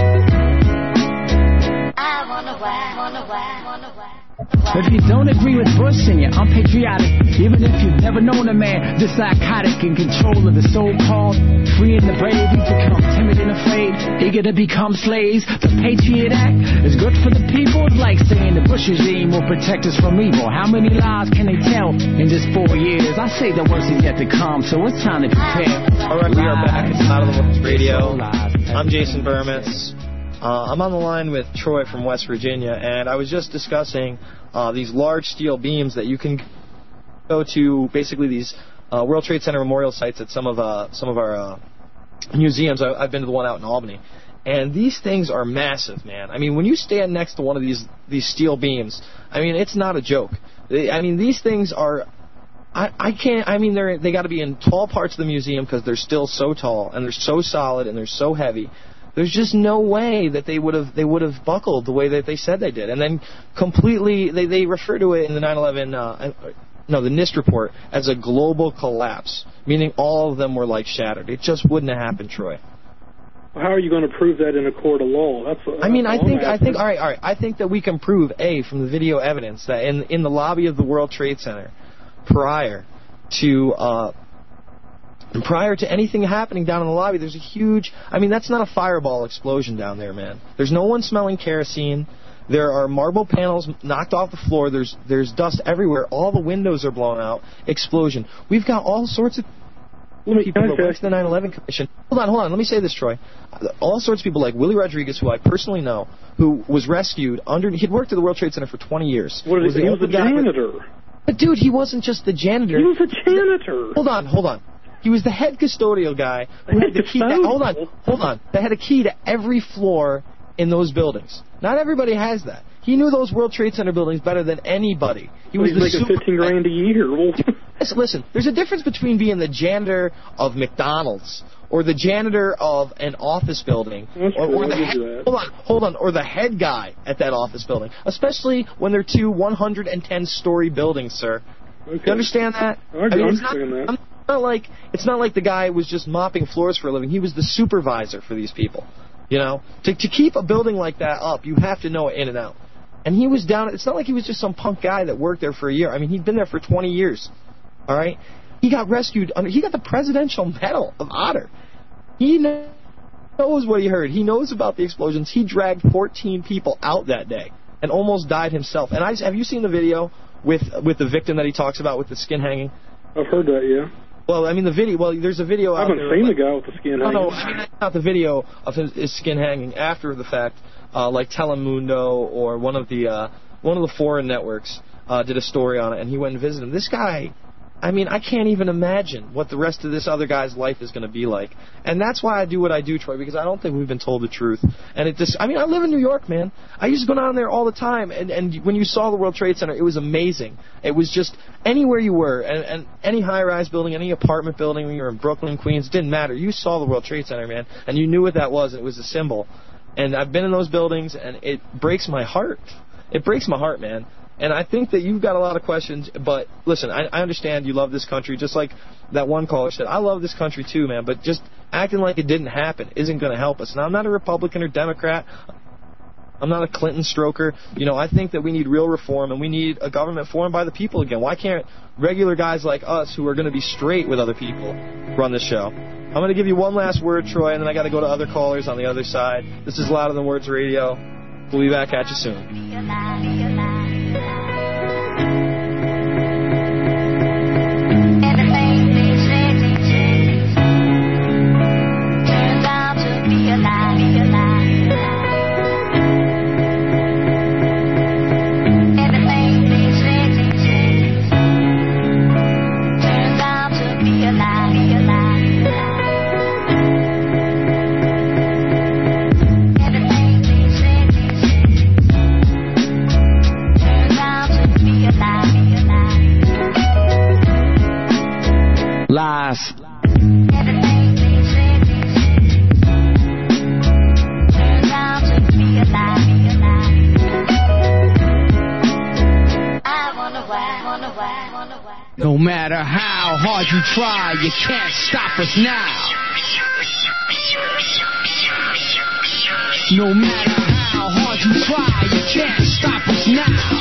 I wonder why, wonder why, wonder why. If you don't agree with Bush and you're unpatriotic, even if you've never known a man this psychotic, in control of the so-called free and the brave, you become timid and afraid, eager to become slaves. The Patriot Act is good for the people. It's like saying the Bush regime will protect us from evil. How many lies can they tell in just four years? I say the worst is yet to come, so it's time to prepare. All right, we are back. It's Louder Than Words Radio. I'm Jason Burmes. Uh, I'm on the line with Troy from West Virginia, and I was just discussing uh, these large steel beams that you can go to, basically these uh, World Trade Center memorial sites at some of uh, some of our uh, museums. I, I've been to the one out in Albany, and these things are massive, man. I mean, when you stand next to one of these these steel beams, I mean, it's not a joke. They, I mean, these things are. I, I can't. I mean, they're they got to be in tall parts of the museum because they're still so tall and they're so solid and they're so heavy. There's just no way that they would have they would have buckled the way that they said they did, and then completely they they refer to it in the nine eleven uh, no the NIST report as a global collapse, meaning all of them were like shattered. It just wouldn't have happened, Troy. Well, how are you going to prove that in a court of law? That's. What, I mean, that's I think I think all right, all right. I think that we can prove a from the video evidence that in in the lobby of the World Trade Center, prior to. Uh, And prior to anything happening down in the lobby, there's a huge... I mean, that's not a fireball explosion down there, man. There's no one smelling kerosene. There are marble panels knocked off the floor. There's there's dust everywhere. All the windows are blown out. Explosion. We've got all sorts of people who work for the nine eleven Commission. Hold on, hold on. Let me say this, Troy. All sorts of people like Willie Rodriguez, who I personally know, who was rescued under... He'd worked at the World Trade Center for twenty years. What is he? He was a janitor. But, dude, he wasn't just the janitor. He was a janitor. Hold on, hold on. He was the head custodial guy who had the key to, hold on, hold on. That had a key to every floor in those buildings. Not everybody has that. He knew those World Trade Center buildings better than anybody. He well, was he's the making fifteen grand a year. listen, listen, there's a difference between being the janitor of McDonald's or the janitor of an office building, or, or the head, hold on, hold on, or the head guy at that office building. Especially when they're two one hundred ten story buildings, sir. Okay. You understand that? I, I mean, understand not, that. I'm, Not like it's not like the guy was just mopping floors for a living. He was the supervisor for these people. You know, to to keep a building like that up, you have to know it in and out. And he was down. It's not like he was just some punk guy that worked there for a year. I mean, he'd been there for twenty years. All right, he got rescued. Under, he got the Presidential Medal of Honor. He knows what he heard. He knows about the explosions. He dragged fourteen people out that day and almost died himself. And I have you seen the video with with the victim that he talks about with the skin hanging? I've heard that, yeah. Well, I mean, the video, well, there's a video I out haven't there. seen like, the guy with the skin hanging. No, no, I mean, that's not the video of his, his skin hanging after the fact, uh, like Telemundo or one of the uh, one of the foreign networks uh, did a story on it, and he went and visited him. This guy, I mean, I can't even imagine what the rest of this other guy's life is going to be like. And that's why I do what I do, Troy, because I don't think we've been told the truth. And it just, I mean, I live in New York, man. I used to go down there all the time, and, and when you saw the World Trade Center, it was amazing. It was just anywhere you were, and, and any high-rise building, any apartment building, when you were in Brooklyn, Queens, it didn't matter. You saw the World Trade Center, man, and you knew what that was. It was a symbol. And I've been in those buildings, and it breaks my heart. It breaks my heart, man. And I think that you've got a lot of questions, but listen, I, I understand you love this country, just like that one caller said. I love this country too, man, but just acting like it didn't happen isn't going to help us. Now, I'm not a Republican or Democrat. I'm not a Clinton stroker. You know, I think that we need real reform, and we need a government formed by the people again. Why can't regular guys like us who are going to be straight with other people run this show? I'm going to give you one last word, Troy, and then I got to go to other callers on the other side. This is Louder Than Words Radio. We'll be back at you soon. Lies. No matter how hard you try, you can't stop us now. No matter how hard you try, you can't stop us now.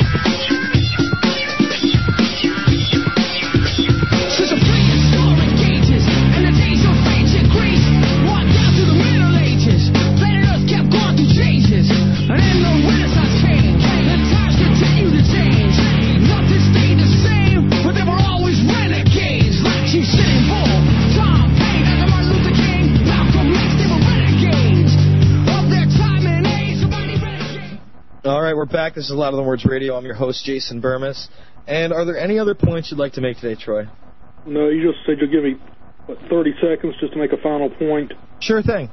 All right, we're back. This is Louder Than Words Radio. I'm your host, Jason Burmis. And are there any other points you'd like to make today, Troy? No, you just said you'll give me, what, thirty seconds just to make a final point? Sure thing.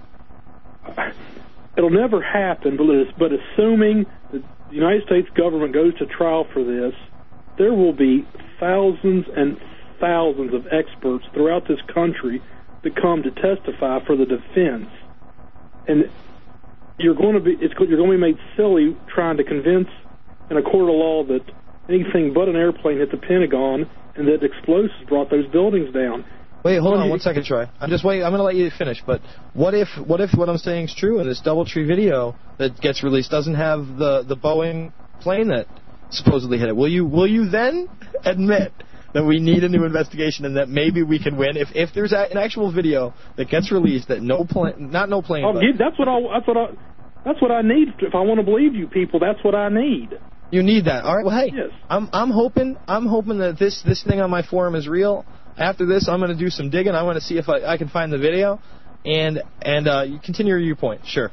It'll never happen, but, but assuming the United States government goes to trial for this, there will be thousands and thousands of experts throughout this country that come to testify for the defense. And you're going to be it's you're going to be made silly trying to convince in a court of law that anything but an airplane hit the Pentagon and that explosives brought those buildings down. Wait, hold on one second, Troy. I'm just wait. I'm going to let you finish. But what if what if what I'm saying is true and this DoubleTree video that gets released doesn't have the the Boeing plane that supposedly hit it? Will you will you then admit that we need a new investigation and that maybe we can win if if there's a, an actual video that gets released that no plane, not no plane. Oh, but that's what I that's what I that's what I need if I want to believe you people. That's what I need. You need that. All right. Well, hey, yes. I'm I'm hoping I'm hoping that this this thing on my forum is real. After this, I'm going to do some digging. I want to see if I, I can find the video, and and uh, you continue your point. Sure.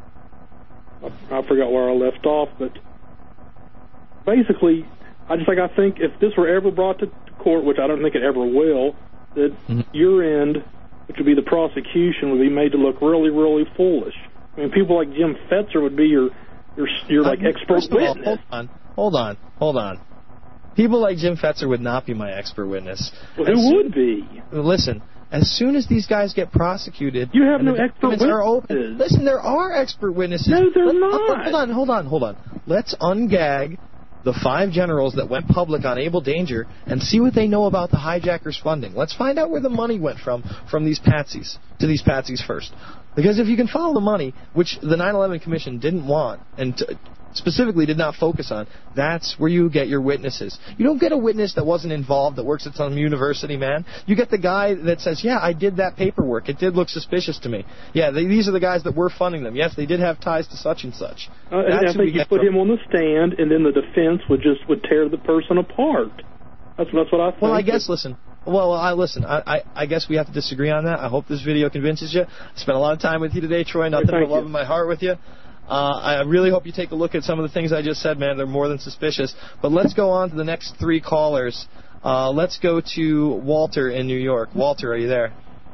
I, I forgot where I left off, but basically, I just like I think if this were ever brought to court, which I don't think it ever will, that mm-hmm. your end, which would be the prosecution, would be made to look really, really foolish. I mean, people like Jim Fetzer would be your your your like uh, expert witness. All, hold on, hold on, hold on. People like Jim Fetzer would not be my expert witness. Well, who soon, would be? Listen, as soon as these guys get prosecuted, you have no expert witnesses. Are open, listen, there are expert witnesses. No, they're Let, not. Hold on, hold on, hold on. Let's ungag the five generals that went public on Able Danger and see what they know about the hijackers' funding. Let's find out where the money went from from these patsies to these patsies first. Because if you can follow the money, which the nine eleven Commission didn't want and t- specifically did not focus on, that's where you get your witnesses. You don't get a witness that wasn't involved, that works at some university, man. You get the guy that says, yeah, I did that paperwork. It did look suspicious to me. Yeah, they, these are the guys that were funding them. Yes, they did have ties to such and such. Uh, and I think you put from. him on the stand, and then the defense would just would tear the person apart. That's, that's what I think. Well, I guess, listen. Well, I listen. I, I, I guess we have to disagree on that. I hope this video convinces you. I spent a lot of time with you today, Troy. Nothing but love in my heart with you. Uh, I really hope you take a look at some of the things I just said, man. They're more than suspicious. But let's go on to the next three callers. Uh, let's go to Walter in New York. Walter, are you there?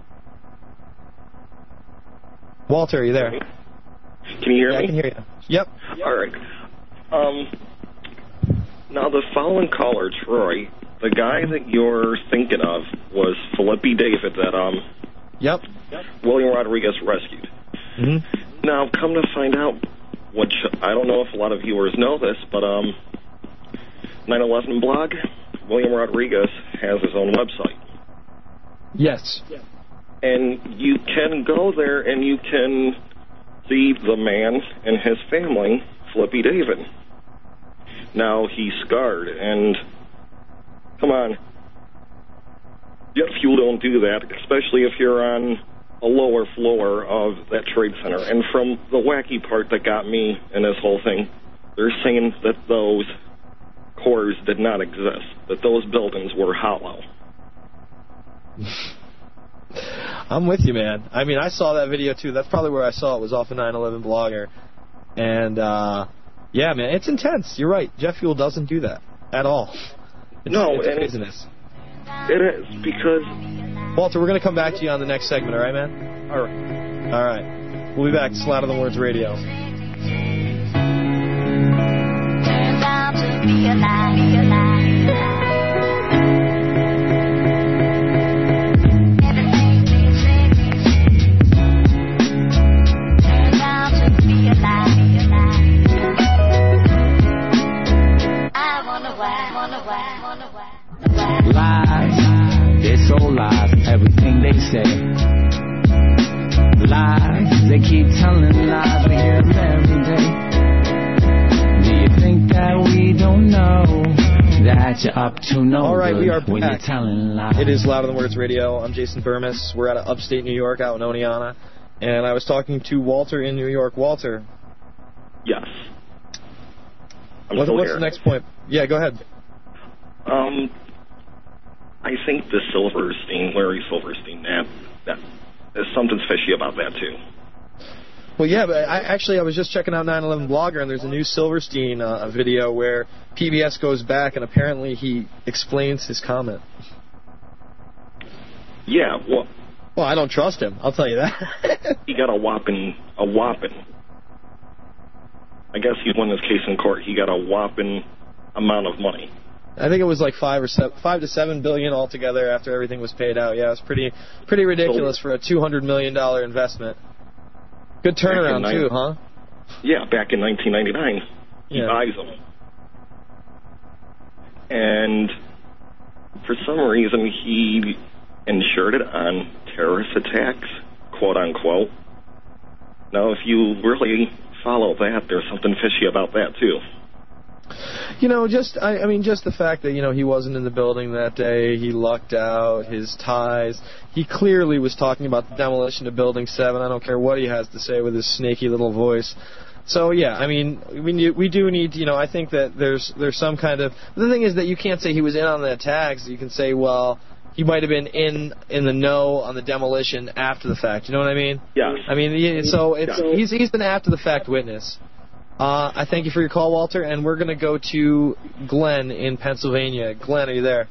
Walter, are you there? Can you hear yeah, me? I can hear you. Yep. All right. Um, now, the following caller, Troy, the guy that you're thinking of was Felipe David that um, yep. William Rodriguez rescued. Mm-hmm. Now, come to find out, which I don't know if a lot of viewers know this, but um, nine eleven blog, William Rodriguez has his own website. Yes. And you can go there and you can see the man and his family, Felipe David. Now, he's scarred, and come on, if you don't do that, especially if you're on a lower floor of that trade center. And from the wacky part that got me in this whole thing, they're saying that those cores did not exist, that those buildings were hollow. I'm with you, man. I mean, I saw that video, too. That's probably where I saw it, was off of nine eleven Blogger. And, uh, yeah, man, it's intense. You're right. Jet fuel doesn't do that at all. It's, no, it's and craziness. It is, because... Walter, we're going to come back to you on the next segment, all right, man? All right. All right. We'll be back. It's Louder Than Words Radio. Turns out to be a lie, be a lie. Lies, they're so lies, everything they say. Lies, they keep telling lies, we hear them every day. Do you think that we don't know that you're up to no All right, good we are when back. you're telling lies? It is Louder Than Words Radio. I'm Jason Burmis. We're out of upstate New York, out in Oneonta. And I was talking to Walter in New York. Walter. Yes. I'm what, still what's here. the next point? Yeah, go ahead. Um, I think the Silverstein, Larry Silverstein, that, that there's something fishy about that too. Well, yeah, but I, actually I was just checking out nine eleven Blogger, and there's a new Silverstein uh, video where P B S goes back, and apparently he explains his comment. Yeah, well... Well, I don't trust him, I'll tell you that. He got a whopping, a whopping. I guess he won this case in court. He got a whopping amount of money. I think it was like five or seven, five to seven billion altogether after everything was paid out. Yeah, it was pretty, pretty ridiculous for a two hundred million dollar investment. Good turnaround too, huh? Yeah, back in nineteen ninety-nine, he yeah. buys them, and for some reason he insured it on terrorist attacks, quote unquote. Now, if you really follow that, there's something fishy about that too. You know, just, I, I mean, just the fact that, you know, he wasn't in the building that day, he lucked out, his ties. He clearly was talking about the demolition of Building seven. I don't care what he has to say with his snaky little voice. So, yeah, I mean, we we do need, you know, I think that there's there's some kind of... The thing is that you can't say he was in on the attacks. You can say, well, he might have been in in the know on the demolition after the fact. You know what I mean? Yes. I mean, yeah, so it's he's he's an after-the-fact witness. Uh, I thank you for your call, Walter, and we're going to go to Glenn in Pennsylvania. Glenn, are you there?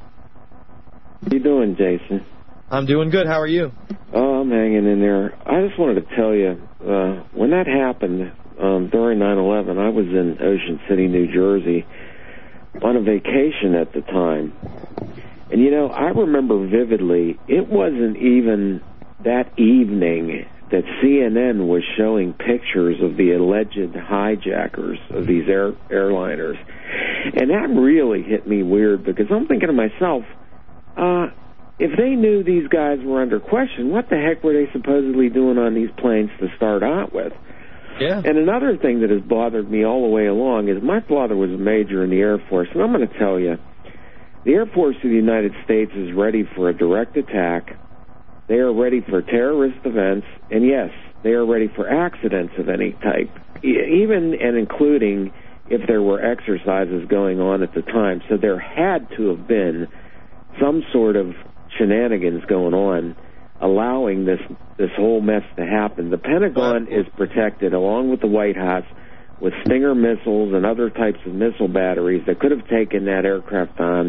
How you doing, Jason? I'm doing good. How are you? Oh, I'm hanging in there. I just wanted to tell you, uh, when that happened um, during nine eleven, I was in Ocean City, New Jersey, on a vacation at the time. And, you know, I remember vividly, it wasn't even that evening that C N N was showing pictures of the alleged hijackers of these air, airliners. And that really hit me weird, because I'm thinking to myself, uh, if they knew these guys were under question, what the heck were they supposedly doing on these planes to start out with? Yeah. And another thing that has bothered me all the way along is my father was a major in the Air Force, and I'm going to tell you, the Air Force of the United States is ready for a direct attack. They are ready for terrorist events, and yes, they are ready for accidents of any type, even and including if there were exercises going on at the time. So there had to have been some sort of shenanigans going on allowing this this whole mess to happen. The Pentagon is protected, along with the White House, with Stinger missiles and other types of missile batteries that could have taken that aircraft on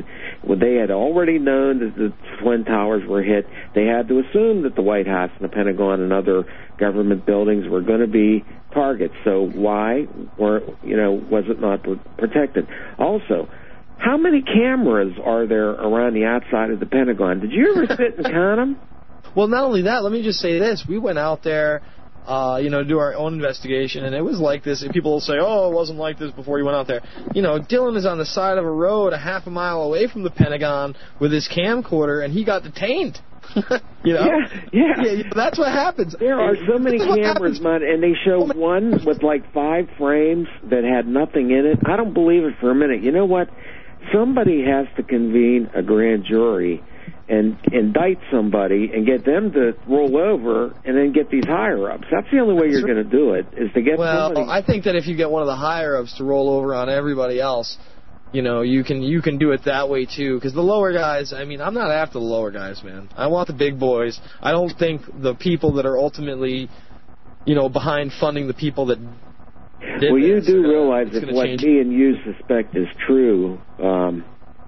Well, they had already known that the Twin Towers were hit. They had to assume that the White House and the Pentagon and other government buildings were going to be targets. So why were, you know, was it not protected? Also, how many cameras are there around the outside of the Pentagon? Did you ever sit and count them? Well, not only that, let me just say this. We went out there, uh, you know, to do our own investigation, and it was like this. And people will say, oh, it wasn't like this before you went out there. You know, Dylan is on the side of a road a half a mile away from the Pentagon with his camcorder, and he got detained. you know? Yeah, yeah. yeah. That's what happens. There are so many cameras, man, and they show one with like five frames that had nothing in it. I don't believe it for a minute. You know what? Somebody has to convene a grand jury and indict somebody and get them to roll over and then get these higher-ups. That's the only way you're going to do it, is to get well, somebody... Well, I think that if you get one of the higher-ups to roll over on everybody else, you know, you can you can do it that way, too. Because the lower guys, I mean, I'm not after the lower guys, man. I want the big boys. I don't think the people that are ultimately, you know, behind funding the people that did Well, you this, do uh, realize that what change. me and you suspect is true. Um,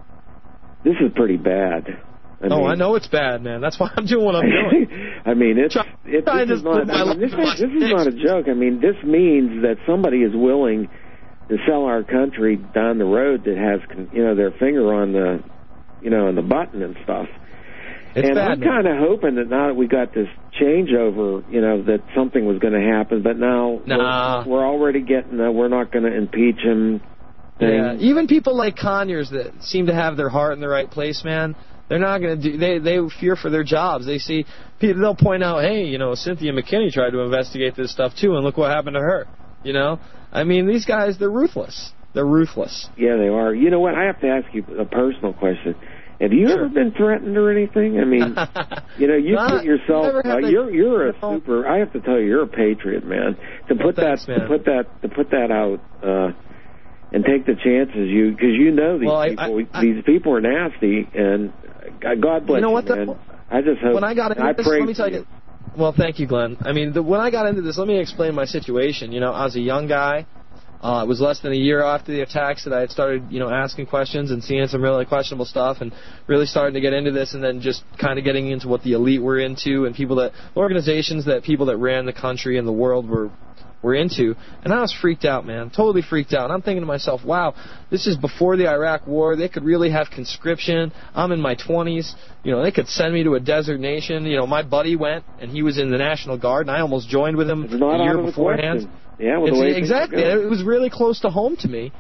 this is pretty bad. I oh, mean, I know it's bad, man. That's why I'm doing what I'm doing. I mean, it's, it, this, is not, I mean, this, is, this is not a joke. I mean, this means that somebody is willing to sell our country down the road that has, you know, their finger on the, you know, on the button and stuff. It's and bad, I'm kind of hoping that now that we got this changeover, you know, that something was going to happen. But now nah. we're, we're already getting the we're not going to impeach him thing. Yeah, even people like Conyers that seem to have their heart in the right place, man. They're not going to do. They they fear for their jobs. They see people. They'll point out, hey, you know, Cynthia McKinney tried to investigate this stuff too, and look what happened to her. You know, I mean, these guys, they're ruthless. They're ruthless. Yeah, they are. You know what? I have to ask you a personal question. Have you sure. ever been threatened or anything? I mean, you know, you Not, put yourself. Uh, they, you're you're a no. super. I have to tell you, you're a patriot, man. To put well, thanks, that man. to put that to put that out. Uh, And take the chances, you because you know these well, people. I, I, these people are nasty, and God bless you. Know what, you, man. the, I just hope. When I got into I this, pray let me tell you. Well, thank you, Glenn. I mean, the, when I got into this, let me explain my situation. You know, I was a young guy. Uh, it was less than a year after the attacks that I had started, you know, asking questions and seeing some really questionable stuff, and really starting to get into this, and then just kind of getting into what the elite were into, and people that organizations that people that ran the country and the world were. were into, and I was freaked out, man, totally freaked out. And I'm thinking to myself, wow, this is before the Iraq War. They could really have conscription. I'm in my twenties. You know, they could send me to a desert nation. You know, my buddy went, and he was in the National Guard, and I almost joined with him it's not a year out of beforehand. The yeah, well, the way exactly. It was really close to home to me,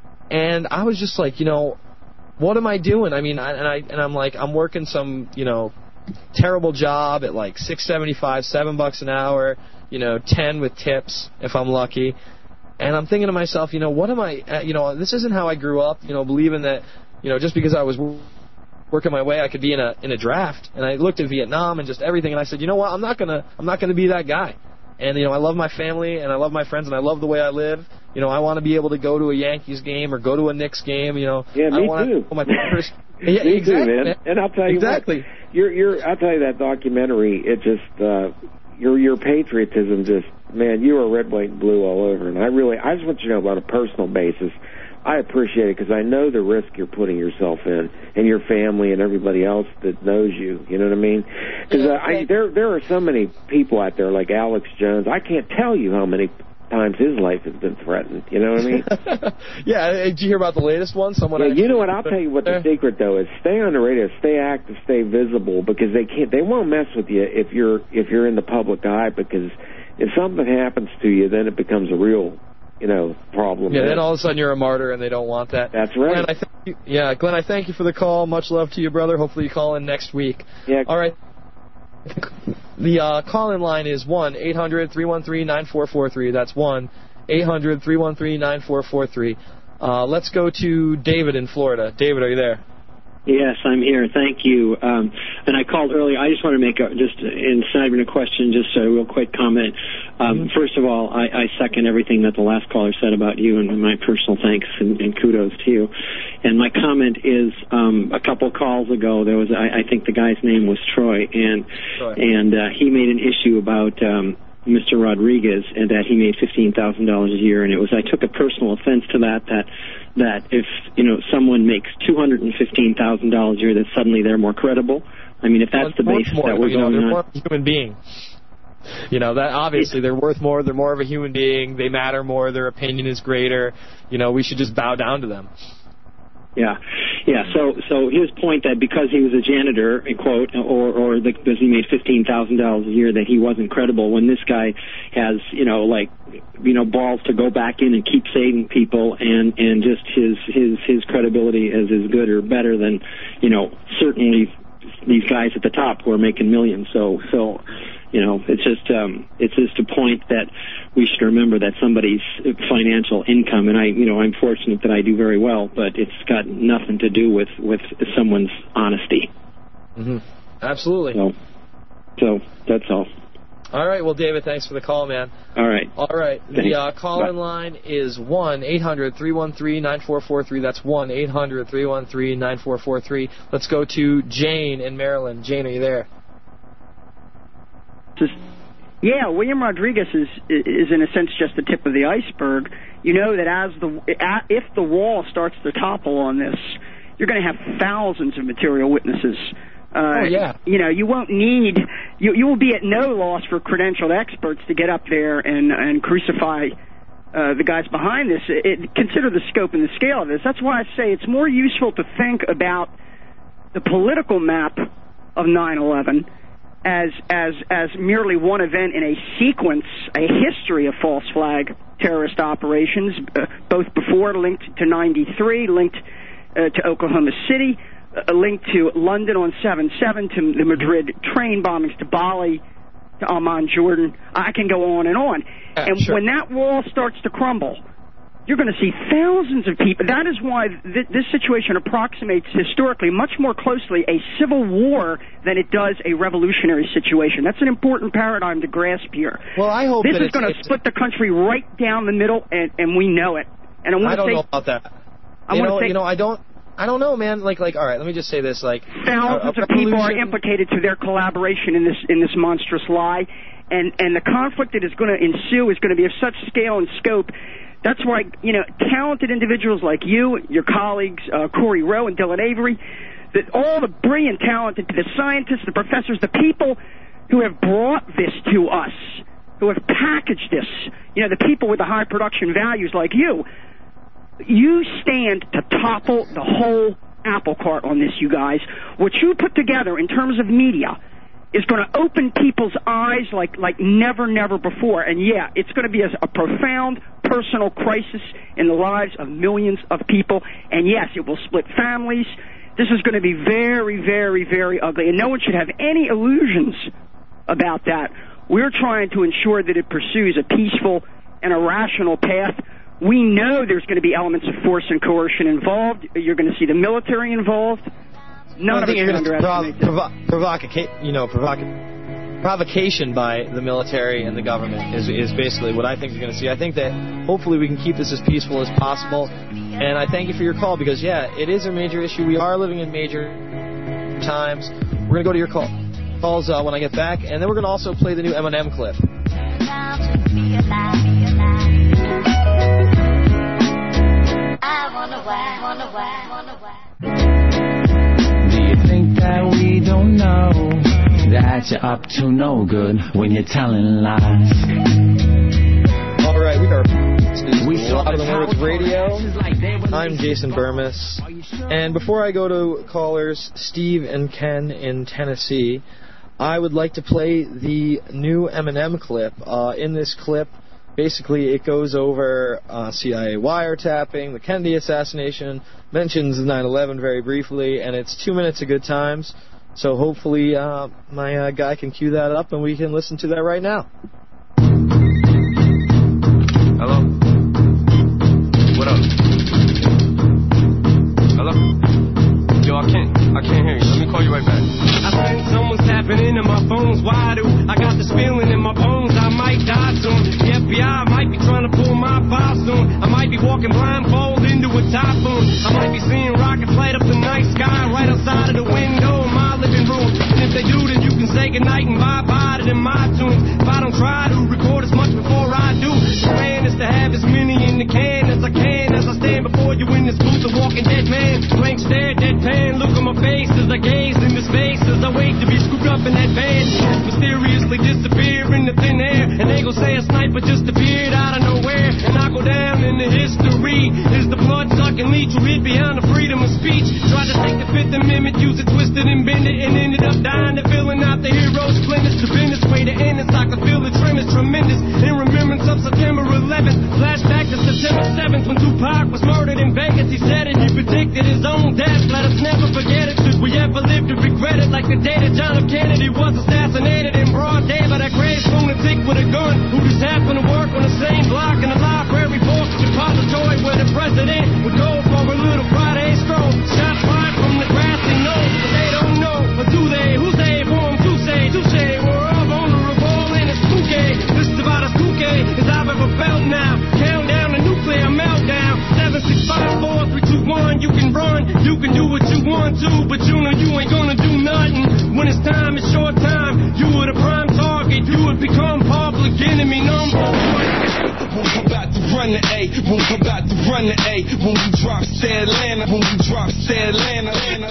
and I was just like, you know, what am I doing? I mean, I, and I and I'm like, I'm working some, you know, terrible job at like six seventy-five, seven bucks an hour. You know, ten with tips if I'm lucky. And I'm thinking to myself, you know, what am I, uh, you know, this isn't how I grew up, you know, believing that, you know, just because I was working my way, I could be in a in a draft. And I looked at Vietnam and just everything, and I said, you know what, I'm not gonna I'm not gonna be that guy. And, you know, I love my family, and I love my friends, and I love the way I live. You know, I want to be able to go to a Yankees game or go to a Knicks game, you know. Yeah, me I wanna, too. My first, yeah, me exactly, too, man. And I'll tell you exactly. what, you're, you're, I'll tell you that documentary, it just, uh, your your patriotism just, man, you are red, white, and blue all over. And I really, I just want you to know on a personal basis, I appreciate it because I know the risk you're putting yourself in, and your family and everybody else that knows you. You know what I mean? Because uh, I, there there are so many people out there like Alex Jones. I can't tell you how many times his life has been threatened. You know what I mean? Yeah. Did you hear about the latest one? Someone. Yeah. You know what? I'll tell you what the secret though is: stay on the radio, stay active, stay visible, because they can't. They won't mess with you if you're if you're in the public eye. Because if something happens to you, then it becomes a real. You know, problem. Yeah, then all of a sudden you're a martyr, and they don't want that. That's right. Glenn, I thank you, yeah, Glenn, I thank you for the call. Much love to you, brother. Hopefully you call in next week. Yeah. All right. The uh, call-in line is one eight hundred three one three nine four four three. That's one eight hundred three one three nine four four three. Uh, let's go to David in Florida. David, are you there? Yes, I'm here. Thank you. Um, and I called earlier. I just want to make a, just inside of a question, just a real quick comment. Um, mm-hmm. First of all, I, I second everything that the last caller said about you, and my personal thanks and, and kudos to you. And my comment is, um, a couple calls ago, there was, I, I think the guy's name was Troy, and Troy. and uh, he made an issue about um, Mister Rodriguez, and that he made fifteen thousand dollars a year, and it was I took a personal offense to that. That that if you know someone makes two hundred and fifteen thousand dollars a year, that suddenly they're more credible. I mean, if that's the basis more, that we're you know, going they're on, more of a human being. You know, that obviously they're worth more. They're more of a human being. They matter more. Their opinion is greater. You know, we should just bow down to them. Yeah, yeah. So, so his point that because he was a janitor, quote, or or the, because he made fifteen thousand dollars a year, that he wasn't credible. When this guy has, you know, like, you know, balls to go back in and keep saving people, and and just his his his credibility is as good or better than, you know, certainly these guys at the top who are making millions. So, so. You know, it's just um, it's just a point that we should remember that somebody's financial income, and I, you know, I'm fortunate that I do very well, but it's got nothing to do with, with someone's honesty. Mm-hmm. Absolutely. So, so that's all. All right. Well, David, thanks for the call, man. All right. All right. The uh, call-in line is one eight hundred three one three nine four four three. That's one eight hundred three one three nine four four three. Let's go to Jane in Maryland. Jane, are you there? Yeah, William Rodriguez is is in a sense just the tip of the iceberg. You know that as the if the wall starts to topple on this, you're going to have thousands of material witnesses. Uh, oh yeah. You know, you won't need you you will be at no loss for credentialed experts to get up there and and crucify uh, the guys behind this. It, it, consider the scope and the scale of this. That's why I say it's more useful to think about the political map of nine eleven. As as as merely one event in a sequence, a history of false flag terrorist operations, uh, both before linked to ninety-three, linked uh, to Oklahoma City, uh, linked to London on seven seven, to the Madrid train bombings, to Bali, to Amman, Jordan. I can go on and on. Uh, and sure. when that wall starts to crumble, you're going to see thousands of people. That is why th- this situation approximates historically much more closely a civil war than it does a revolutionary situation. That's an important paradigm to grasp here. Well, I hope this that is going to split the country right down the middle, and, and we know it. And I want I to don't say, know about that. I you want know, to say, you know, I don't. I don't know, man. Like, like, all right. Let me just say this: like, thousands a, a of people are implicated through their collaboration in this in this monstrous lie, and and the conflict that is going to ensue is going to be of such scale and scope. That's why, you know, talented individuals like you, your colleagues, uh, Corey Rowe and Dylan Avery, that all the brilliant, talented, the scientists, the professors, the people who have brought this to us, who have packaged this, you know, the people with the high production values like you, you stand to topple the whole apple cart on this, you guys. What you put together in terms of media is going to open people's eyes like like never, never before. And, yeah, it's going to be a, a profound personal crisis in the lives of millions of people. And, yes, it will split families. This is going to be very, very, very ugly. And no one should have any illusions about that. We're trying to ensure that it pursues a peaceful and a rational path. We know there's going to be elements of force and coercion involved. You're going to see the military involved. None I of think it you're can going to underestimate provo- provoca- you know, provoca- provocation by the military and the government is is basically what I think you're going to see. I think that hopefully we can keep this as peaceful as possible. And I thank you for your call because, yeah, it is a major issue. We are living in major times. We're going to go to your call calls uh, when I get back, and then we're going to also play the new Eminem clip. Do you think that we don't know that you're up to no good when you're telling lies? All right, we are we Louder Than Words Radio. I'm Jason Burmis, and before I go to callers Steve and Ken in Tennessee, I would like to play the new Eminem clip. Uh, in this clip, basically it goes over uh, C I A wiretapping, the Kennedy assassination, mentions nine eleven very briefly, and it's two minutes of good times. So hopefully uh, my uh, guy can cue that up and we can listen to that right now. Hello? What up? Hello? Yo, I can't, I can't hear you. Let me call you right back. I think someone's tapping into my phone's wide. I got this feeling in my bones I might die soon. The F B I might be trying to pull my file soon. I might be walking blindfold into a typhoon. I might be seeing rockets light up the night sky right outside of the window in my living room. And if they do, then you can say goodnight and bye-bye to them iTunes. If I don't try to hand. Look on my face as I gaze into space, as I wait to be scooped up in that van. Mysteriously disappear in the thin air, and they gon' say a sniper just appeared out of nowhere. And I go down in the history is the blood-sucking leech who hid behind the freedom of speech. Tried to take the Fifth Amendment, use it, twist it, and bend it, and ended up dying and filling out the hero's splendors. To bend its way to end it, I could feel the tremors tremendous. In remembrance of September eleventh, flashback to September seventh when Tupac was murdered in Vegas. He said it, he predicted his own death. Let us never forget it, should we ever live to regret it. Like the day that John F. Kennedy was assassinated in broad day by that crazed lunatic with a gun who just happened to work on the same block in a library book depository where the president would go for a little Friday stroll. Shots fired from the grassy knoll, but they don't know, or do they? Who's they for them to say? Touche, we're all vulnerable and it's spooky. This is about as spooky as I've ever felt now. Count down the nuclear meltdown. Seven, six, five, four, three, two, one. You can run, you can do what you want to, but you know you ain't gonna do nothing. When it's time, it's short time. You were the prime target, you would become public enemy number one. When we about to run the A, when we about to run the A, when we drop say Atlanta, when we drop say Atlanta.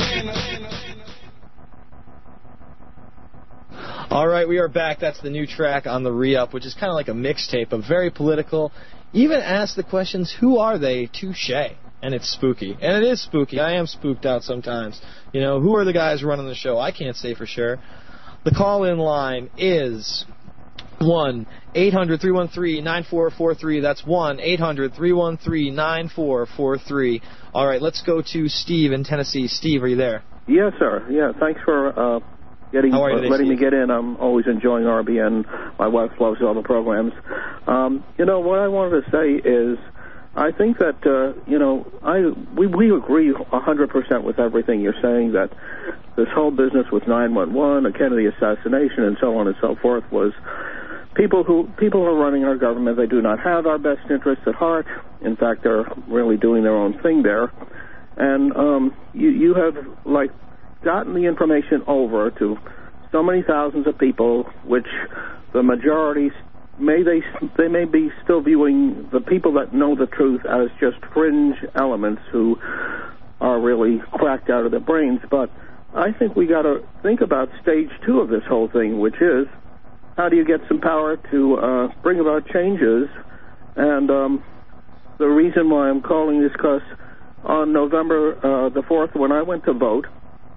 All right, we are back. That's the new track on the Re-Up, which is kind of like a mixtape, but very political. Even ask the questions, who are they? Touche. And it's spooky. And it is spooky. I am spooked out sometimes. You know, who are the guys running the show? I can't say for sure. The call-in line is one eight hundred three one three nine four four three. That's one eight hundred three one three nine four four three. All right, let's go to Steve in Tennessee. Steve, are you there? Yes, sir. Yeah, thanks for uh, getting How are you uh, today, letting Steve? me get in. I'm always enjoying R B N. My wife loves all the programs. Um, you know, what I wanted to say is I think that, uh, you know, I we, we agree one hundred percent with everything you're saying, that this whole business with nine one one, a Kennedy assassination, and so on and so forth was people who people who are running our government. They do not have our best interests at heart. In fact, they're really doing their own thing there. And um, you, you have, like, gotten the information over to so many thousands of people, which the majority may they they may be still viewing the people that know the truth as just fringe elements who are really cracked out of their brains. But I think we got to think about stage two of this whole thing, which is how do you get some power to uh, bring about changes? And um, the reason why I'm calling is because on November uh, the fourth, when I went to vote,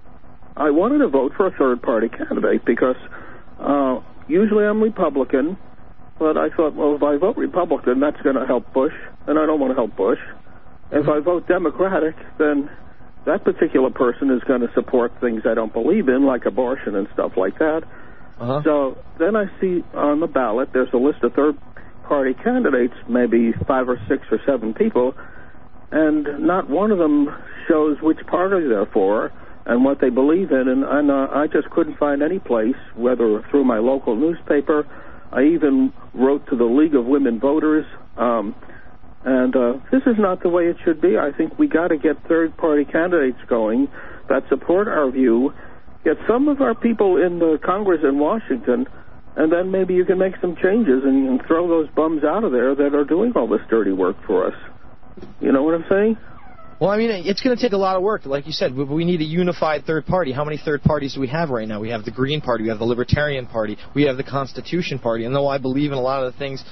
I wanted to vote for a third-party candidate because uh, usually I'm Republican, but I thought, well, if I vote Republican, that's going to help Bush, and I don't want to help Bush. If I vote Democratic, then that particular person is going to support things I don't believe in, like abortion and stuff like that. Uh-huh. So then I see on the ballot there's a list of third-party candidates, maybe five or six or seven people, and not one of them shows which party they're for and what they believe in. And, and uh, I just couldn't find any place, whether through my local newspaper. I even wrote to the League of Women Voters, um, and uh, this is not the way it should be. I think we got to get third-party candidates going that support our view, get some of our people in the Congress in Washington, and then maybe you can make some changes and, and throw those bums out of there that are doing all this dirty work for us. You know what I'm saying? Well, I mean, it's going to take a lot of work. Like you said, we, we need a unified third party. How many third parties do we have right now? We have the Green Party, we have the Libertarian Party, we have the Constitution Party. And though I believe in a lot of the things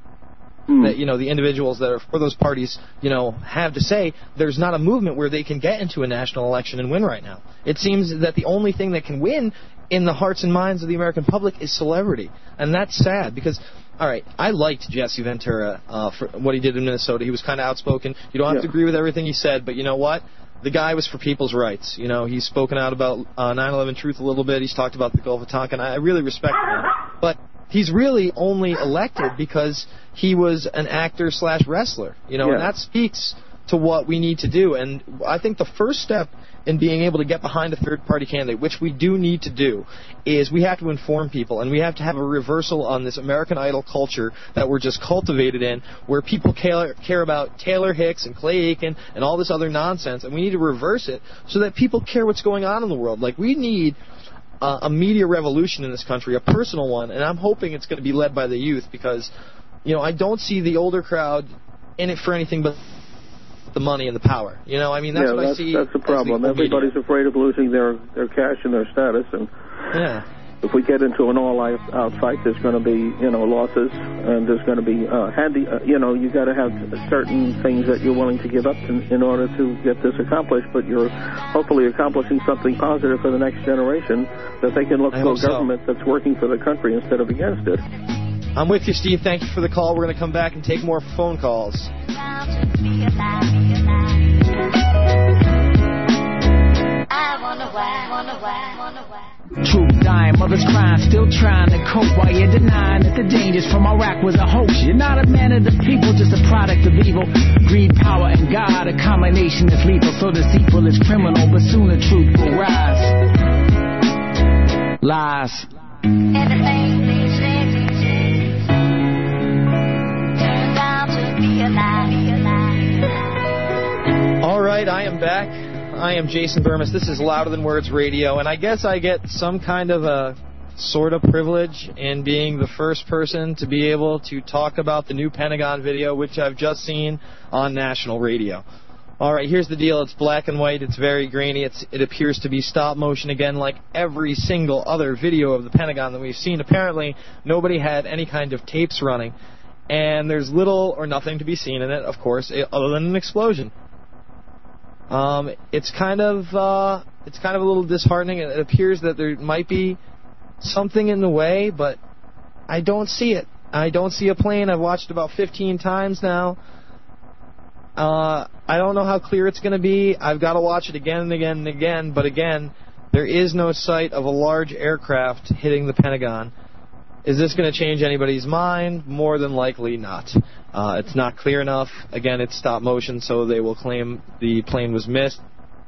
mm. that, you know, the individuals that are for those parties, you know, have to say, there's not a movement where they can get into a national election and win right now. It seems that the only thing that can win in the hearts and minds of the American public is celebrity. And that's sad because... All right, I liked Jesse Ventura uh, for what he did in Minnesota. He was kind of outspoken. You don't have yeah. to agree with everything he said, but you know what? The guy was for people's rights. You know, he's spoken out about uh, nine eleven Truth a little bit. He's talked about the Gulf of Tonkin. I really respect him. But he's really only elected because he was an actor slash wrestler. You know, yeah. and that speaks to what we need to do. And I think the first step in being able to get behind a third-party candidate, which we do need to do, is we have to inform people, and we have to have a reversal on this American Idol culture that we're just cultivated in, where people care, care about Taylor Hicks and Clay Aiken and all this other nonsense, and we need to reverse it so that people care what's going on in the world. Like, we need uh, a media revolution in this country, a personal one, and I'm hoping it's going to be led by the youth because, you know, I don't see the older crowd in it for anything but the money and the power. You know, I mean, that's yeah, what that's, I see. that's the problem. the Everybody's afraid of losing their, their cash and their status, and yeah. if we get into an all-out fight, there's going to be, you know, losses, and there's going to be uh, handy. Uh, you know, you got to have certain things that you're willing to give up in, in order to get this accomplished. But you're hopefully accomplishing something positive for the next generation, that they can look I to a hope so. government that's working for the country instead of against it. I'm with you, Steve. Thank you for the call. We're going to come back and take more phone calls. Troops dying, mothers crying, still trying to cope while you're denying that the dangers from Iraq was a hoax. You're not a man of the people, just a product of evil. Greed, power, and God, a combination that's lethal. So deceitful is criminal, but soon the truth will rise. Lies. All right, I am back. I am Jason Burmis. This is Louder Than Words Radio, and I guess I get some kind of a sort of privilege in being the first person to be able to talk about the new Pentagon video, which I've just seen on national radio. All right, here's the deal. It's black and white. It's very grainy. It's, it appears to be stop motion again, like every single other video of the Pentagon that we've seen. Apparently, nobody had any kind of tapes running, and there's little or nothing to be seen in it, of course, other than an explosion. Um, it's kind of uh, it's kind of a little disheartening. It appears that there might be something in the way, but I don't see it. I don't see a plane. I've watched about fifteen times now. Uh, I don't know how clear it's going to be. I've got to watch it again and again and again. But again, there is no sight of a large aircraft hitting the Pentagon. Is this going to change anybody's mind? More than likely not. Uh, it's not clear enough. Again, it's stop motion, so they will claim the plane was missed.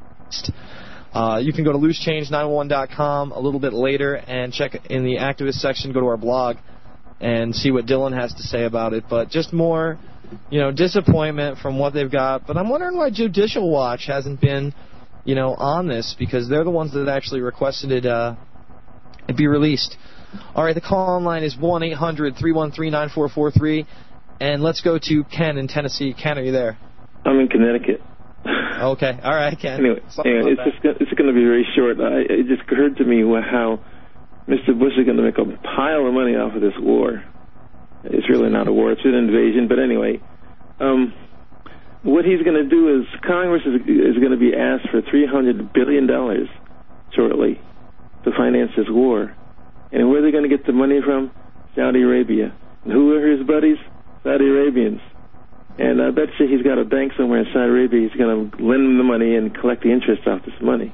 Uh, you can go to loose change nine one one dot com a little bit later and check in the activist section, go to our blog, and see what Dylan has to say about it. But just more, you know, disappointment from what they've got. But I'm wondering why Judicial Watch hasn't been, you know, on this, because they're the ones that actually requested it, uh, it be released. All right, the call-in line is one eight hundred three one three nine four four three. And let's go to Ken in Tennessee. Ken, are you there? I'm in Connecticut. Okay, all right, Ken. Anyway, anyway it's, just, it's going to be very short. I, it just occurred to me how Mister Bush is going to make a pile of money off of this war. It's really not a war. It's an invasion. But anyway, um, what he's going to do is Congress is, is going to be asked for three hundred billion dollars shortly to finance this war. And where are they going to get the money from? Saudi Arabia. And who are his buddies? Saudi Arabians. And I bet you he's got a bank somewhere in Saudi Arabia. He's going to lend them the money and collect the interest off this money.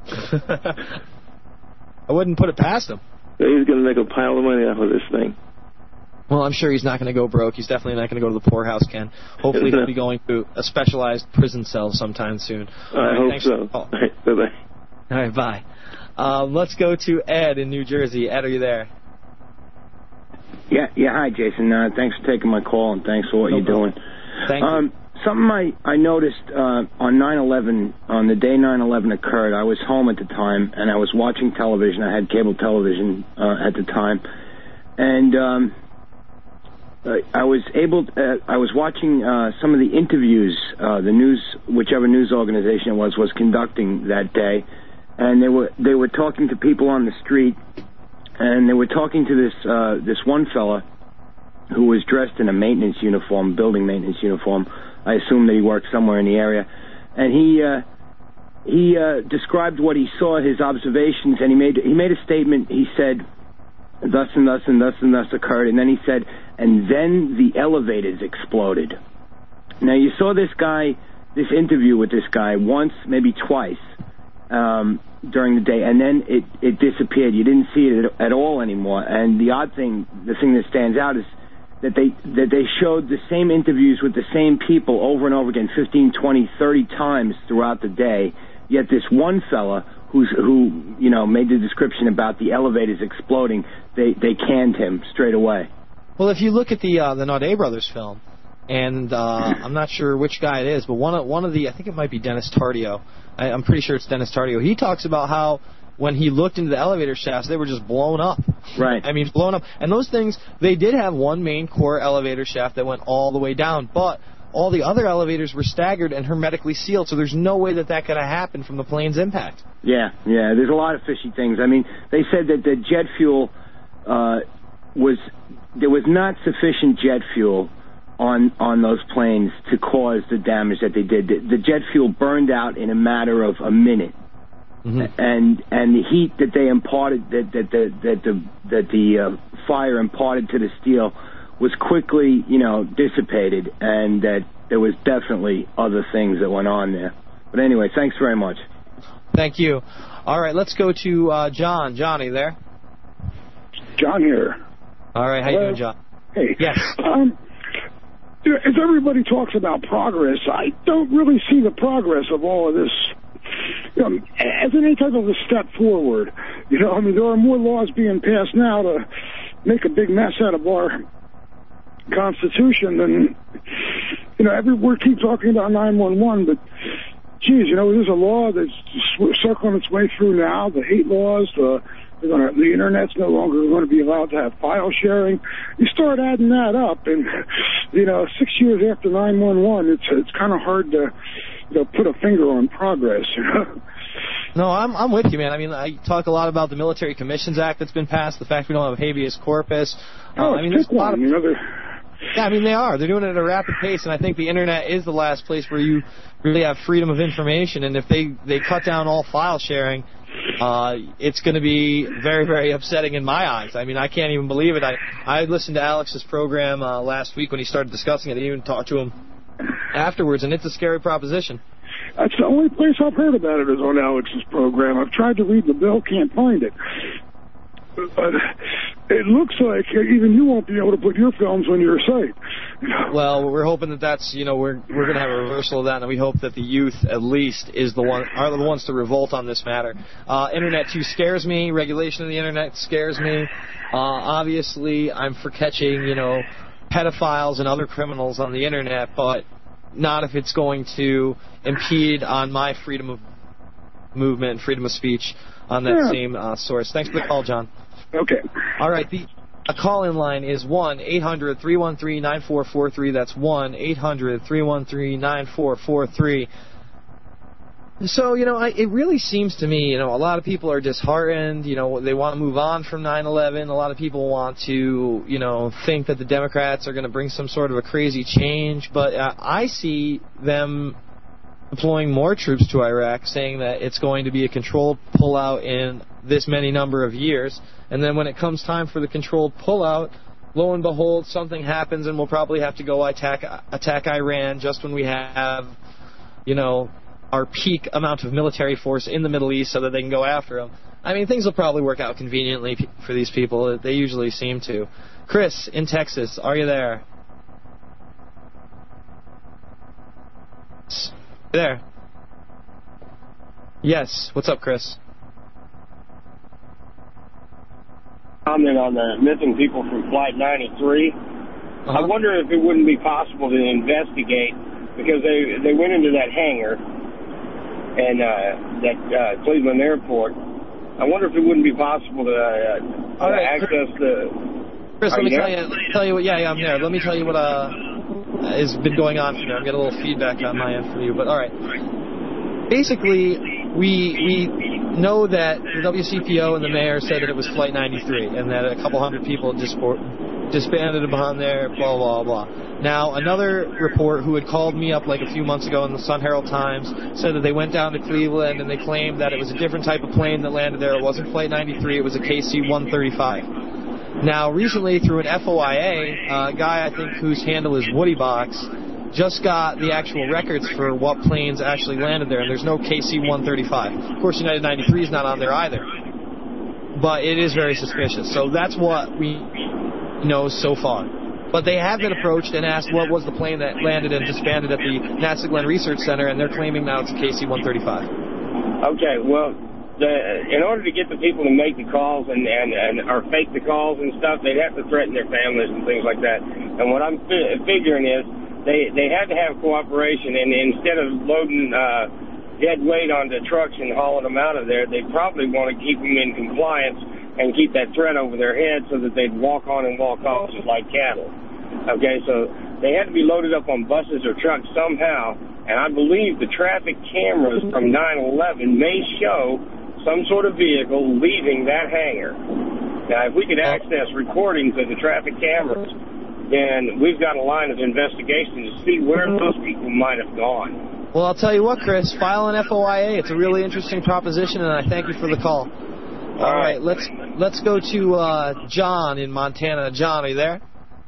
I wouldn't put it past him. So he's going to make a pile of money off of this thing. Well, I'm sure he's not going to go broke. He's definitely not going to go to the poorhouse, Ken. Hopefully he'll be going to a specialized prison cell sometime soon. I right, hope thanks so. All right, bye-bye. All right, bye. Uh, let's go to Ed in New Jersey. Ed, are you there? Yeah, yeah. Hi, Jason. Uh, thanks for taking my call, and thanks for what no you're problem. doing. Thank um, you. Something I, I noticed uh, on nine eleven, on the day nine eleven occurred, I was home at the time, and I was watching television. I had cable television uh, at the time. And um, I was able, to, uh, I was watching uh, some of the interviews uh, the news, whichever news organization it was, was conducting that day. And they were they were talking to people on the street, and they were talking to this uh, this one fella who was dressed in a maintenance uniform, building maintenance uniform. I assume that he worked somewhere in the area. And he uh, he uh, described what he saw, his observations, and he made he made a statement. He said, thus and thus and thus and thus occurred. And then he said, and then the elevators exploded. Now, you saw this guy, this interview with this guy once, maybe twice, um, during the day, and then it, it disappeared. You didn't see it at, at all anymore. And the odd thing, the thing that stands out is that they that they showed the same interviews with the same people over and over again, fifteen, twenty, thirty times throughout the day, yet this one fella who's who, you know, made the description about the elevators exploding, they, they canned him straight away. Well, if you look at the uh, the Naudet Brothers film, and uh, I'm not sure which guy it is, but one of, one of the, I think it might be Dennis Tardio. I, I'm pretty sure it's Dennis Tardio. He talks about how when he looked into the elevator shafts, they were just blown up. Right. I mean, blown up. And those things, they did have one main core elevator shaft that went all the way down, but all the other elevators were staggered and hermetically sealed, so there's no way that that could have happened from the plane's impact. Yeah, yeah, there's a lot of fishy things. I mean, they said that the jet fuel uh, was, there was not sufficient jet fuel on on those planes to cause the damage that they did. The, the jet fuel burned out in a matter of a minute. Mm-hmm. And and the heat that they imparted, that that the that the that the uh, fire imparted to the steel, was quickly, you know, dissipated, and that there was definitely other things that went on there. But anyway, thanks very much. Thank you. All right, let's go to uh, John. Johnny, there. John here. All right, how Hello? you doing, John? Hey. Yes. Um, as everybody talks about progress, I don't really see the progress of all of this. You know, as any type of a step forward. You know, I mean, there are more laws being passed now to make a big mess out of our Constitution than, you know, every, we keep talking about nine one one, but, geez, you know, there's a law that's circling its way through now, the hate laws, the, they're gonna, the Internet's no longer going to be allowed to have file sharing. You start adding that up, and, you know, six years after nine one one, it's, it's kind of hard to, you know, put a finger on progress, you know. No, I'm I'm with you, man. I mean, I talk a lot about the Military Commissions Act that's been passed, the fact we don't have habeas corpus. Oh, uh, I mean, there's a lot of, you know, yeah, I mean, they are. They're doing it at a rapid pace, and I think the Internet is the last place where you really have freedom of information. And if they, they cut down all file sharing, uh, it's going to be very, very upsetting in my eyes. I mean, I can't even believe it. I, I listened to Alex's program uh, last week when he started discussing it. I even talked to him afterwards, and it's a scary proposition. That's the only place I've heard about it is on Alex's program. I've tried to read the bill, can't find it. But it looks like even you won't be able to put your films on your site. Well, we're hoping that that's, you know, we're we're going to have a reversal of that, and we hope that the youth, at least, is the one are the ones to revolt on this matter. Uh, Internet too scares me. Regulation of the Internet scares me. Uh, obviously, I'm for catching, you know, pedophiles and other criminals on the Internet, but not if it's going to impede on my freedom of movement, freedom of speech on that yeah. same uh, source. Thanks for the call, John. Okay. All right. The a call-in line is one eight hundred three one three nine four four three. That's one eight hundred three one three nine four four three. So, you know, I, it really seems to me, you know, a lot of people are disheartened. You know, they want to move on from nine eleven. A lot of people want to, you know, think that the Democrats are going to bring some sort of a crazy change. But uh, I see them deploying more troops to Iraq, saying that it's going to be a controlled pullout in this many number of years. And then when it comes time for the controlled pullout, lo and behold, something happens and we'll probably have to go attack attack Iran just when we have, you know, our peak amount of military force in the Middle East so that they can go after them. I mean, things will probably work out conveniently for these people. They usually seem to. Chris in Texas, are you there? There. Yes. What's up, Chris? Comment on the missing people from Flight ninety-three. Uh-huh. I wonder if it wouldn't be possible to investigate, because they they went into that hangar and uh, that uh, Cleveland Airport. I wonder if it wouldn't be possible to, uh, All right. to access the. Chris, let me you tell you, tell you what. Yeah, yeah, I'm there. Let me tell you what uh, has been going on from there. I'm getting a little feedback on my end from you, but all right. Basically, we we know that the W C P O and the mayor said that it was Flight ninety-three and that a couple hundred people disport, disbanded upon there. Blah blah blah. Now, another report who had called me up like a few months ago in the Sun Herald Times said that they went down to Cleveland and they claimed that it was a different type of plane that landed there. It wasn't Flight ninety-three. It was a K C one thirty-five. Now, recently, through an F O I A, uh, a guy, I think, whose handle is Woodybox, just got the actual records for what planes actually landed there, and there's no K C one thirty-five. Of course, United ninety-three is not on there either. But it is very suspicious. So that's what we know so far. But they have been approached and asked what was the plane that landed and disbanded at the NASA Glenn Research Center, and they're claiming now it's a K C one thirty-five. Okay, well, the, in order to get the people to make the calls and, and, and or fake the calls and stuff, they'd have to threaten their families and things like that. And what I'm fi- figuring is they they had to have cooperation, and instead of loading uh, dead weight onto trucks and hauling them out of there, they probably want to keep them in compliance and keep that threat over their head so that they'd walk on and walk off just like cattle. Okay, so they had to be loaded up on buses or trucks somehow, and I believe the traffic cameras from nine eleven may show some sort of vehicle leaving that hangar. Now, if we could access recordings of the traffic cameras, then we've got a line of investigation to see where those people might have gone. Well, I'll tell you what, Chris, file an F O I A. It's a really interesting proposition, and I thank you for the call. All right, let's let's go to uh, John in Montana. John, are you there?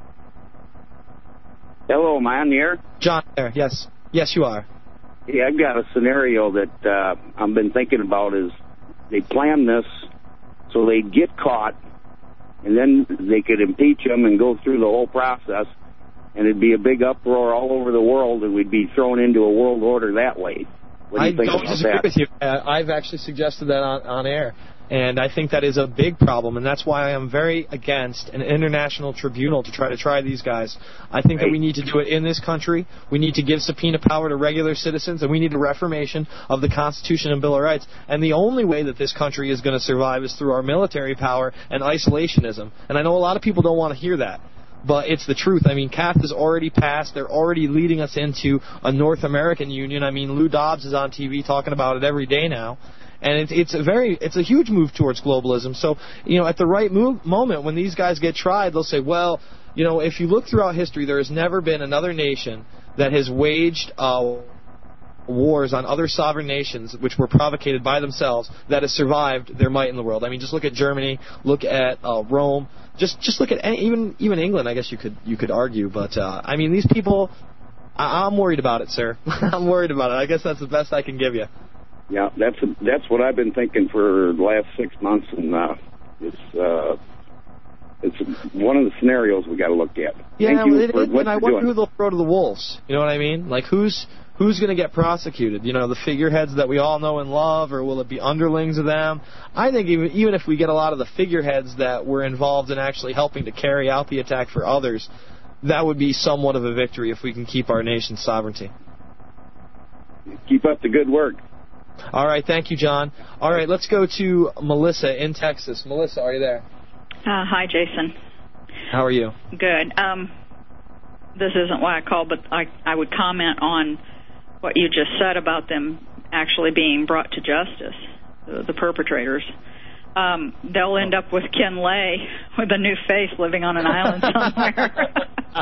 Hello, am I on the air? John, there. Yes, yes, you are. Yeah, I've got a scenario that uh, I've been thinking about. Is they plan this so they'd get caught, and then they could impeach them and go through the whole process, and it'd be a big uproar all over the world, and we'd be thrown into a world order that way. What do you I think don't about disagree that? with you. Uh, I've actually suggested that on, on air, and I think that is a big problem, and that's why I am very against an international tribunal to try to try these guys. I think that we need to do it in this country. We need to give subpoena power to regular citizens, and we need a reformation of the Constitution and Bill of Rights. And the only way that this country is going to survive is through our military power and isolationism. And I know a lot of people don't want to hear that, but it's the truth. I mean, C A F has already passed. They're already leading us into a North American Union. I mean, Lou Dobbs is on T V talking about it every day now. And it's, it's a very, it's a huge move towards globalism. So, you know, at the right move, moment when these guys get tried, they'll say, well, you know, if you look throughout history, there has never been another nation that has waged uh, wars on other sovereign nations, which were provocated by themselves, that has survived their might in the world. I mean, just look at Germany, look at uh, Rome, just just look at any, even even England. I guess you could you could argue, but uh, I mean, these people, I, I'm worried about it, sir. I'm worried about it. I guess that's the best I can give you. Yeah, that's that's what I've been thinking for the last six months, and uh, it's uh, it's one of the scenarios we got to look at. Yeah, Thank you it, for it, what and I you're wonder doing. who they'll throw to the wolves. You know what I mean? Like who's who's going to get prosecuted? You know, the figureheads that we all know and love, or will it be underlings of them? I think even even if we get a lot of the figureheads that were involved in actually helping to carry out the attack for others, that would be somewhat of a victory if we can keep our nation's sovereignty. Keep up the good work. All right, thank you, John. All right, let's go to Melissa in Texas. Melissa, are you there? Uh, hi, Jason. How are you? Good. Um, this isn't why I called, but I, I would comment on what you just said about them actually being brought to justice, the, the perpetrators. Um, they'll end up with Ken Lay with a new face living on an island somewhere.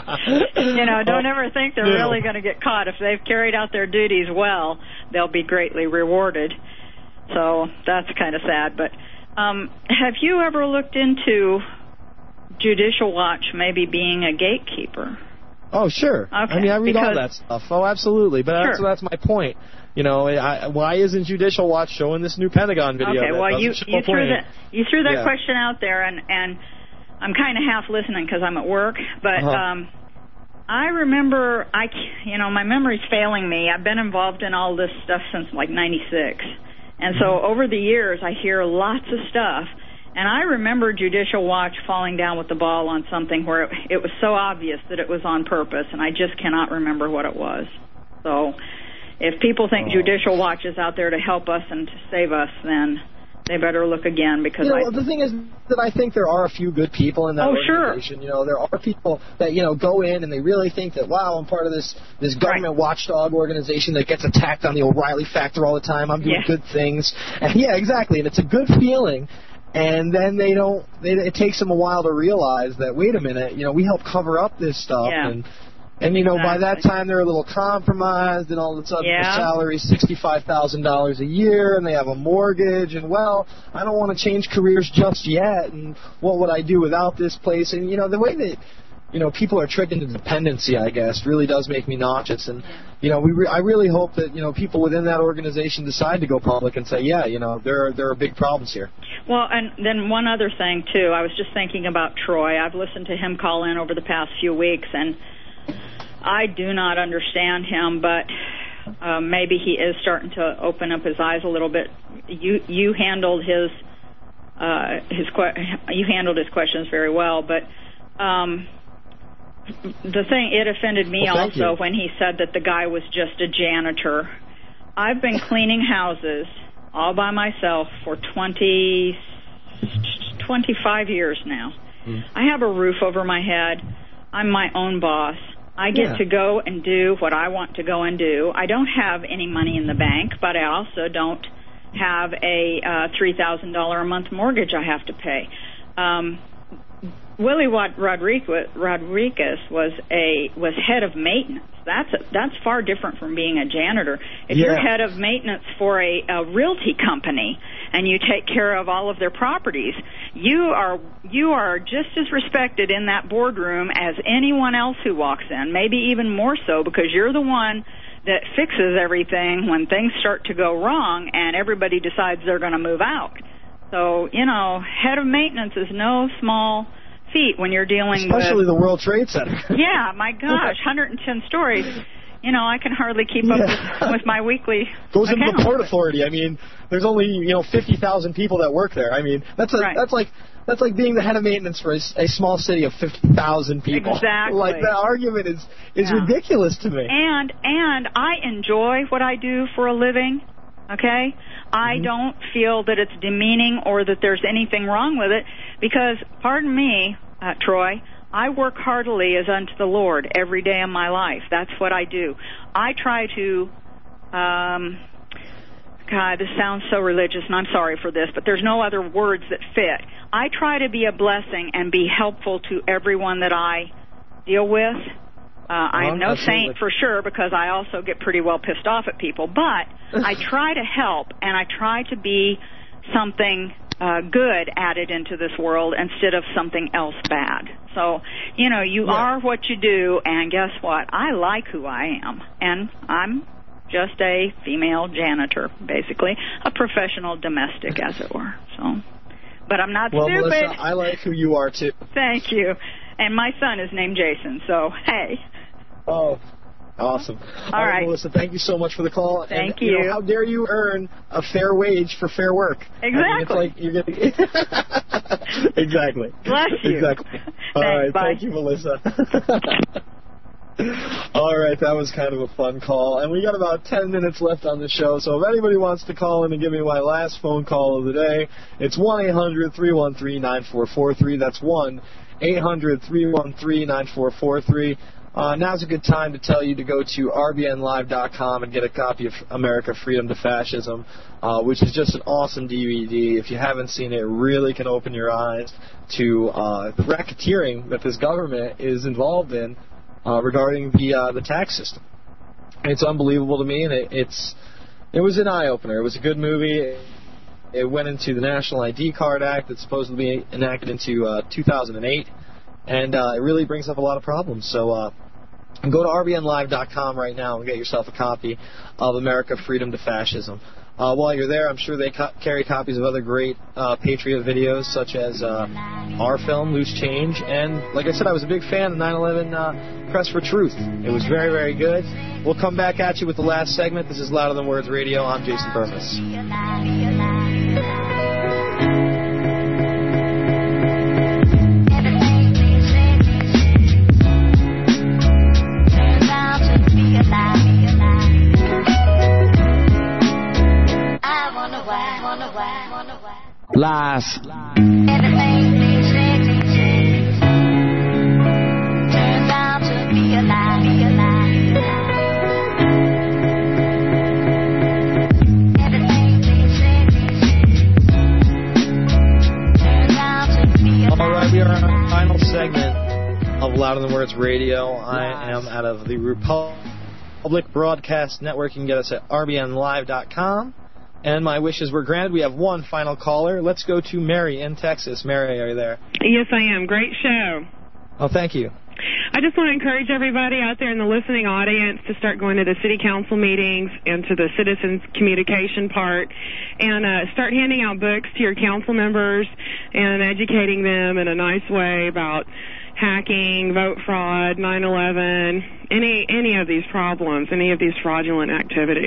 You know, don't ever think they're Yeah. really going to get caught. If they've carried out their duties well, they'll be greatly rewarded. So that's kind of sad. But um, have you ever looked into Judicial Watch maybe being a gatekeeper? Oh, sure. Okay, I mean, I read all because- that stuff. Oh, absolutely. But that's, Sure. that's my point. You know, I, why isn't Judicial Watch showing this new Pentagon video? Okay, that well, you, doesn't show you a threw plane? that you threw that Yeah. question out there, and and I'm kind of half listening because I'm at work. But Uh-huh. um, I remember, I c- you know, my memory's failing me. I've been involved in all this stuff since like ninety-six, and so over the years, I hear lots of stuff. And I remember Judicial Watch falling down with the ball on something where it, it was so obvious that it was on purpose, and I just cannot remember what it was. So if people think Judicial Watch is out there to help us and to save us, then they better look again, because You know, I... the thing is that I think there are a few good people in that Oh, sure. organization. You know, there are people that, you know, go in and they really think that, wow, I'm part of this this government watchdog organization that gets attacked on the O'Reilly factor all the time. I'm doing Yeah. good things. And yeah, exactly. And it's a good feeling. And then they don't, they, it takes them a while to realize that, wait a minute, you know, we help cover up this stuff. Yeah. And, and you know, by that Exactly. time they're a little compromised, and all of a sudden Yeah. their salary's sixty-five thousand dollars a year, and they have a mortgage, and, well, I don't want to change careers just yet, and what would I do without this place? And, you know, the way that, you know, people are tricked into dependency, I guess, really does make me nauseous. And, you know, we re- I really hope that, you know, people within that organization decide to go public and say, yeah, you know, there are, there are big problems here. Well, and then one other thing, too. I was just thinking about Troy. I've listened to him call in over the past few weeks, and I do not understand him, but uh, maybe he is starting to open up his eyes a little bit. You you handled his uh, his que- you handled his questions very well, but um, the thing, it offended me Well, thank also you. when he said that the guy was just a janitor. I've been cleaning houses all by myself for twenty, twenty-five years now. I have a roof over my head. I'm my own boss. I get Yeah. to go and do what I want to go and do. I don't have any money in the bank, but I also don't have a uh, three thousand dollars a month mortgage I have to pay. Um, Willie Rodriguez, Rodriguez was a was head of maintenance. That's a, that's far different from being a janitor. If Yeah. you're head of maintenance for a, a realty company and you take care of all of their properties, you are you are just as respected in that boardroom as anyone else who walks in. Maybe even more so, because you're the one that fixes everything when things start to go wrong and everybody decides they're going to move out. So, you know, head of maintenance is no small feet when you're dealing Especially with... the World Trade Center. Yeah, my gosh, one hundred ten stories. You know, I can hardly keep up Yeah. with, with my weekly Goes into account. the Port Authority. I mean, there's only, you know, fifty thousand people that work there. I mean, that's a, Right. that's like that's like being the head of maintenance for a, s- a small city of fifty thousand people. Exactly. Like, that argument is is Yeah. ridiculous to me. And and I enjoy what I do for a living, okay? I Mm-hmm. don't feel that it's demeaning or that there's anything wrong with it, because, pardon me, uh, Troy, I work heartily as unto the Lord every day of my life. That's what I do. I try to, um, God, this sounds so religious, and I'm sorry for this, but there's no other words that fit. I try to be a blessing and be helpful to everyone that I deal with. Uh, I'm no absolutely. saint for sure, because I also get pretty well pissed off at people. But I try to help, and I try to be something uh, good added into this world instead of something else bad. So, you know, you Yeah. are what you do, and guess what? I like who I am, and I'm just a female janitor, basically, a professional domestic, as it were. So, but I'm not Well, stupid. Melissa, I like who you are, too. Thank you. And my son is named Jason, so hey. Oh, awesome. All right. Melissa, thank you so much for the call. Thank and, you. you. know, how dare you earn a fair wage for fair work? I mean, it's Exactly. like you're getting... exactly. Bless you. Exactly. All Thanks, right. bye. Thank you, Melissa. All right, that was kind of a fun call. And we got about ten minutes left on the show, so if anybody wants to call in and give me my last phone call of the day, it's one eight hundred three one three nine four four three. That's one eight hundred three one three nine four four three. Uh, now's a good time to tell you to go to R B N live dot com and get a copy of America Freedom to Fascism, uh, which is just an awesome D V D. If you haven't seen it, it really can open your eyes to uh, the racketeering that this government is involved in uh, regarding the uh, the tax system. It's unbelievable to me, and it, it's it was an eye-opener. It was a good movie. It went into the National I D Card Act that's supposed to be enacted into uh, two thousand eight, and uh, it really brings up a lot of problems. So uh, go to R B N live dot com right now and get yourself a copy of America Freedom to Fascism. Uh, while you're there, I'm sure they co- carry copies of other great uh, Patriot videos, such as uh, our film, Loose Change. And like I said, I was a big fan of nine eleven uh, Press for Truth. It was very, very good. We'll come back at you with the last segment. This is Louder Than Words Radio. I'm Jason Burmis. Lies. All right, we are on our final segment of Louder Than Words Radio. I am out of the Republic Broadcast Network. You can get us at R B N live dot com. And my wishes were granted. We have one final caller. Let's go to Mary in Texas. Mary, are you there? Yes, I am. Great show. Oh, thank you. I just want to encourage everybody out there in the listening audience to start going to the city council meetings and to the citizens communication part, and uh, start handing out books to your council members and educating them in a nice way about hacking, vote fraud, nine eleven, any any of these problems, any of these fraudulent activities.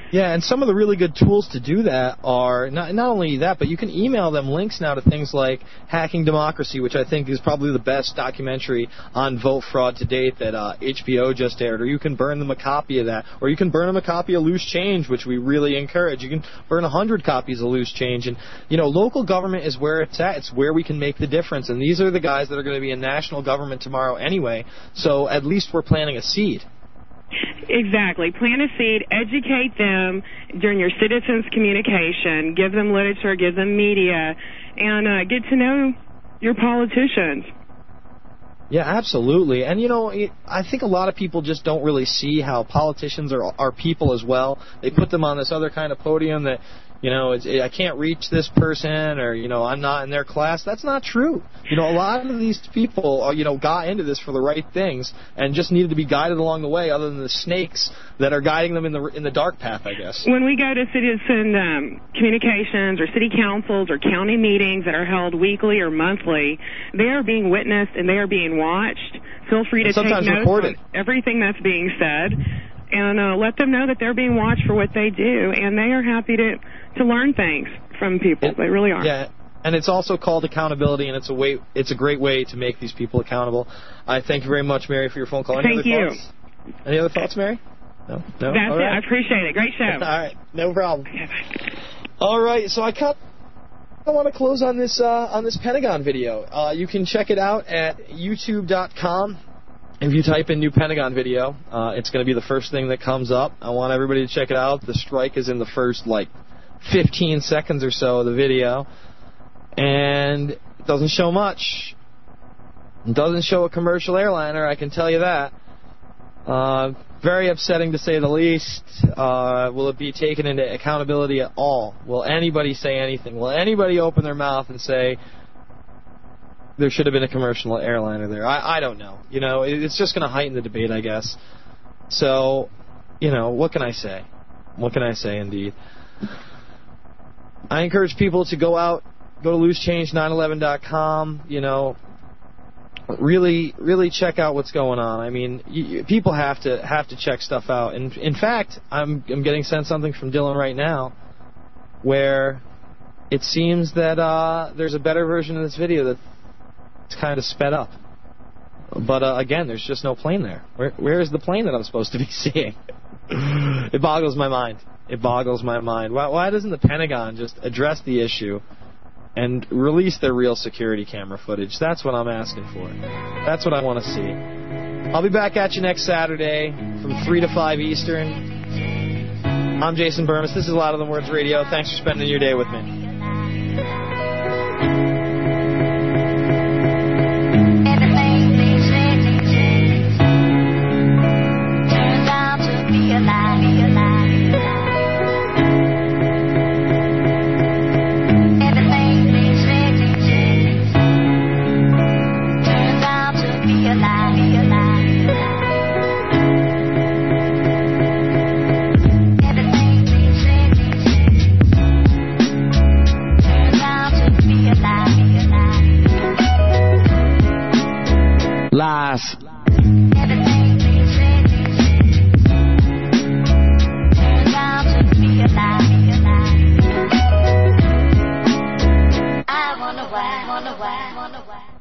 Yeah, and some of the really good tools to do that are not not only that, but you can email them links now to things like Hacking Democracy, which I think is probably the best documentary on vote fraud to date that uh, H B O just aired. Or you can burn them a copy of that. Or you can burn them a copy of Loose Change, which we really encourage. You can burn a hundred copies of Loose Change. And, you know, local government is where it's at. It's where we can make the difference. And these are the guys that are going to be in national government tomorrow anyway. So at least we're planting a seed. Exactly. Plant a seed, educate them during your citizens' communication, give them literature, give them media, and uh, get to know your politicians. Yeah, absolutely. And, you know, it, I think a lot of people just don't really see how politicians are, are people as well. They put them on this other kind of podium that, you know, it's, I can't reach this person, or, you know, I'm not in their class. That's not true. You know, a lot of these people, are, you know, got into this for the right things and just needed to be guided along the way, other than the snakes that are guiding them in the in the dark path, I guess. When we go to citizen um, communications or city councils or county meetings that are held weekly or monthly, they are being witnessed and they are being watched. Feel free to take notes recorded. on everything that's being said, and uh, let them know that they're being watched for what they do, and they are happy to to learn things from people. They really are. Yeah, and it's also called accountability, and it's a way. It's a great way to make these people accountable. I thank you very much, Mary, for your phone call. Any Thank other you. Thoughts? Any other thoughts, Mary? No, no. That's All it. right. I appreciate it. Great show. All right, no problem. All right, so I cut. I want to close on this uh, on this Pentagon video. Uh, you can check it out at YouTube dot com. If you type in new Pentagon video, uh, it's going to be the first thing that comes up. I want everybody to check it out. The strike is in the first, like, fifteen seconds or so of the video. And it doesn't show much. It doesn't show a commercial airliner, I can tell you that. Uh, very upsetting, to say the least. Uh, will it be taken into accountability at all? Will anybody say anything? Will anybody open their mouth and say there should have been a commercial airliner there? I, I don't know. You know, it, it's just going to heighten the debate, I guess. So, you know, what can I say? What can I say, indeed? I encourage people to go out, go to loose change nine eleven dot com, you know, really, really check out what's going on. I mean, you, people have to have to check stuff out. And in fact, I'm I'm getting sent something from Dylan right now where it seems that uh, there's a better version of this video that it's kind of sped up. But, uh, again, there's just no plane there. Where, where is the plane that I'm supposed to be seeing? It boggles my mind. It boggles my mind. Why, why doesn't the Pentagon just address the issue and release their real security camera footage? That's what I'm asking for. That's what I want to see. I'll be back at you next Saturday from three to five Eastern. I'm Jason Burmis. This is Louder Than Words Radio. Thanks for spending your day with me. Lies. I wonder why, wonder why, wonder why.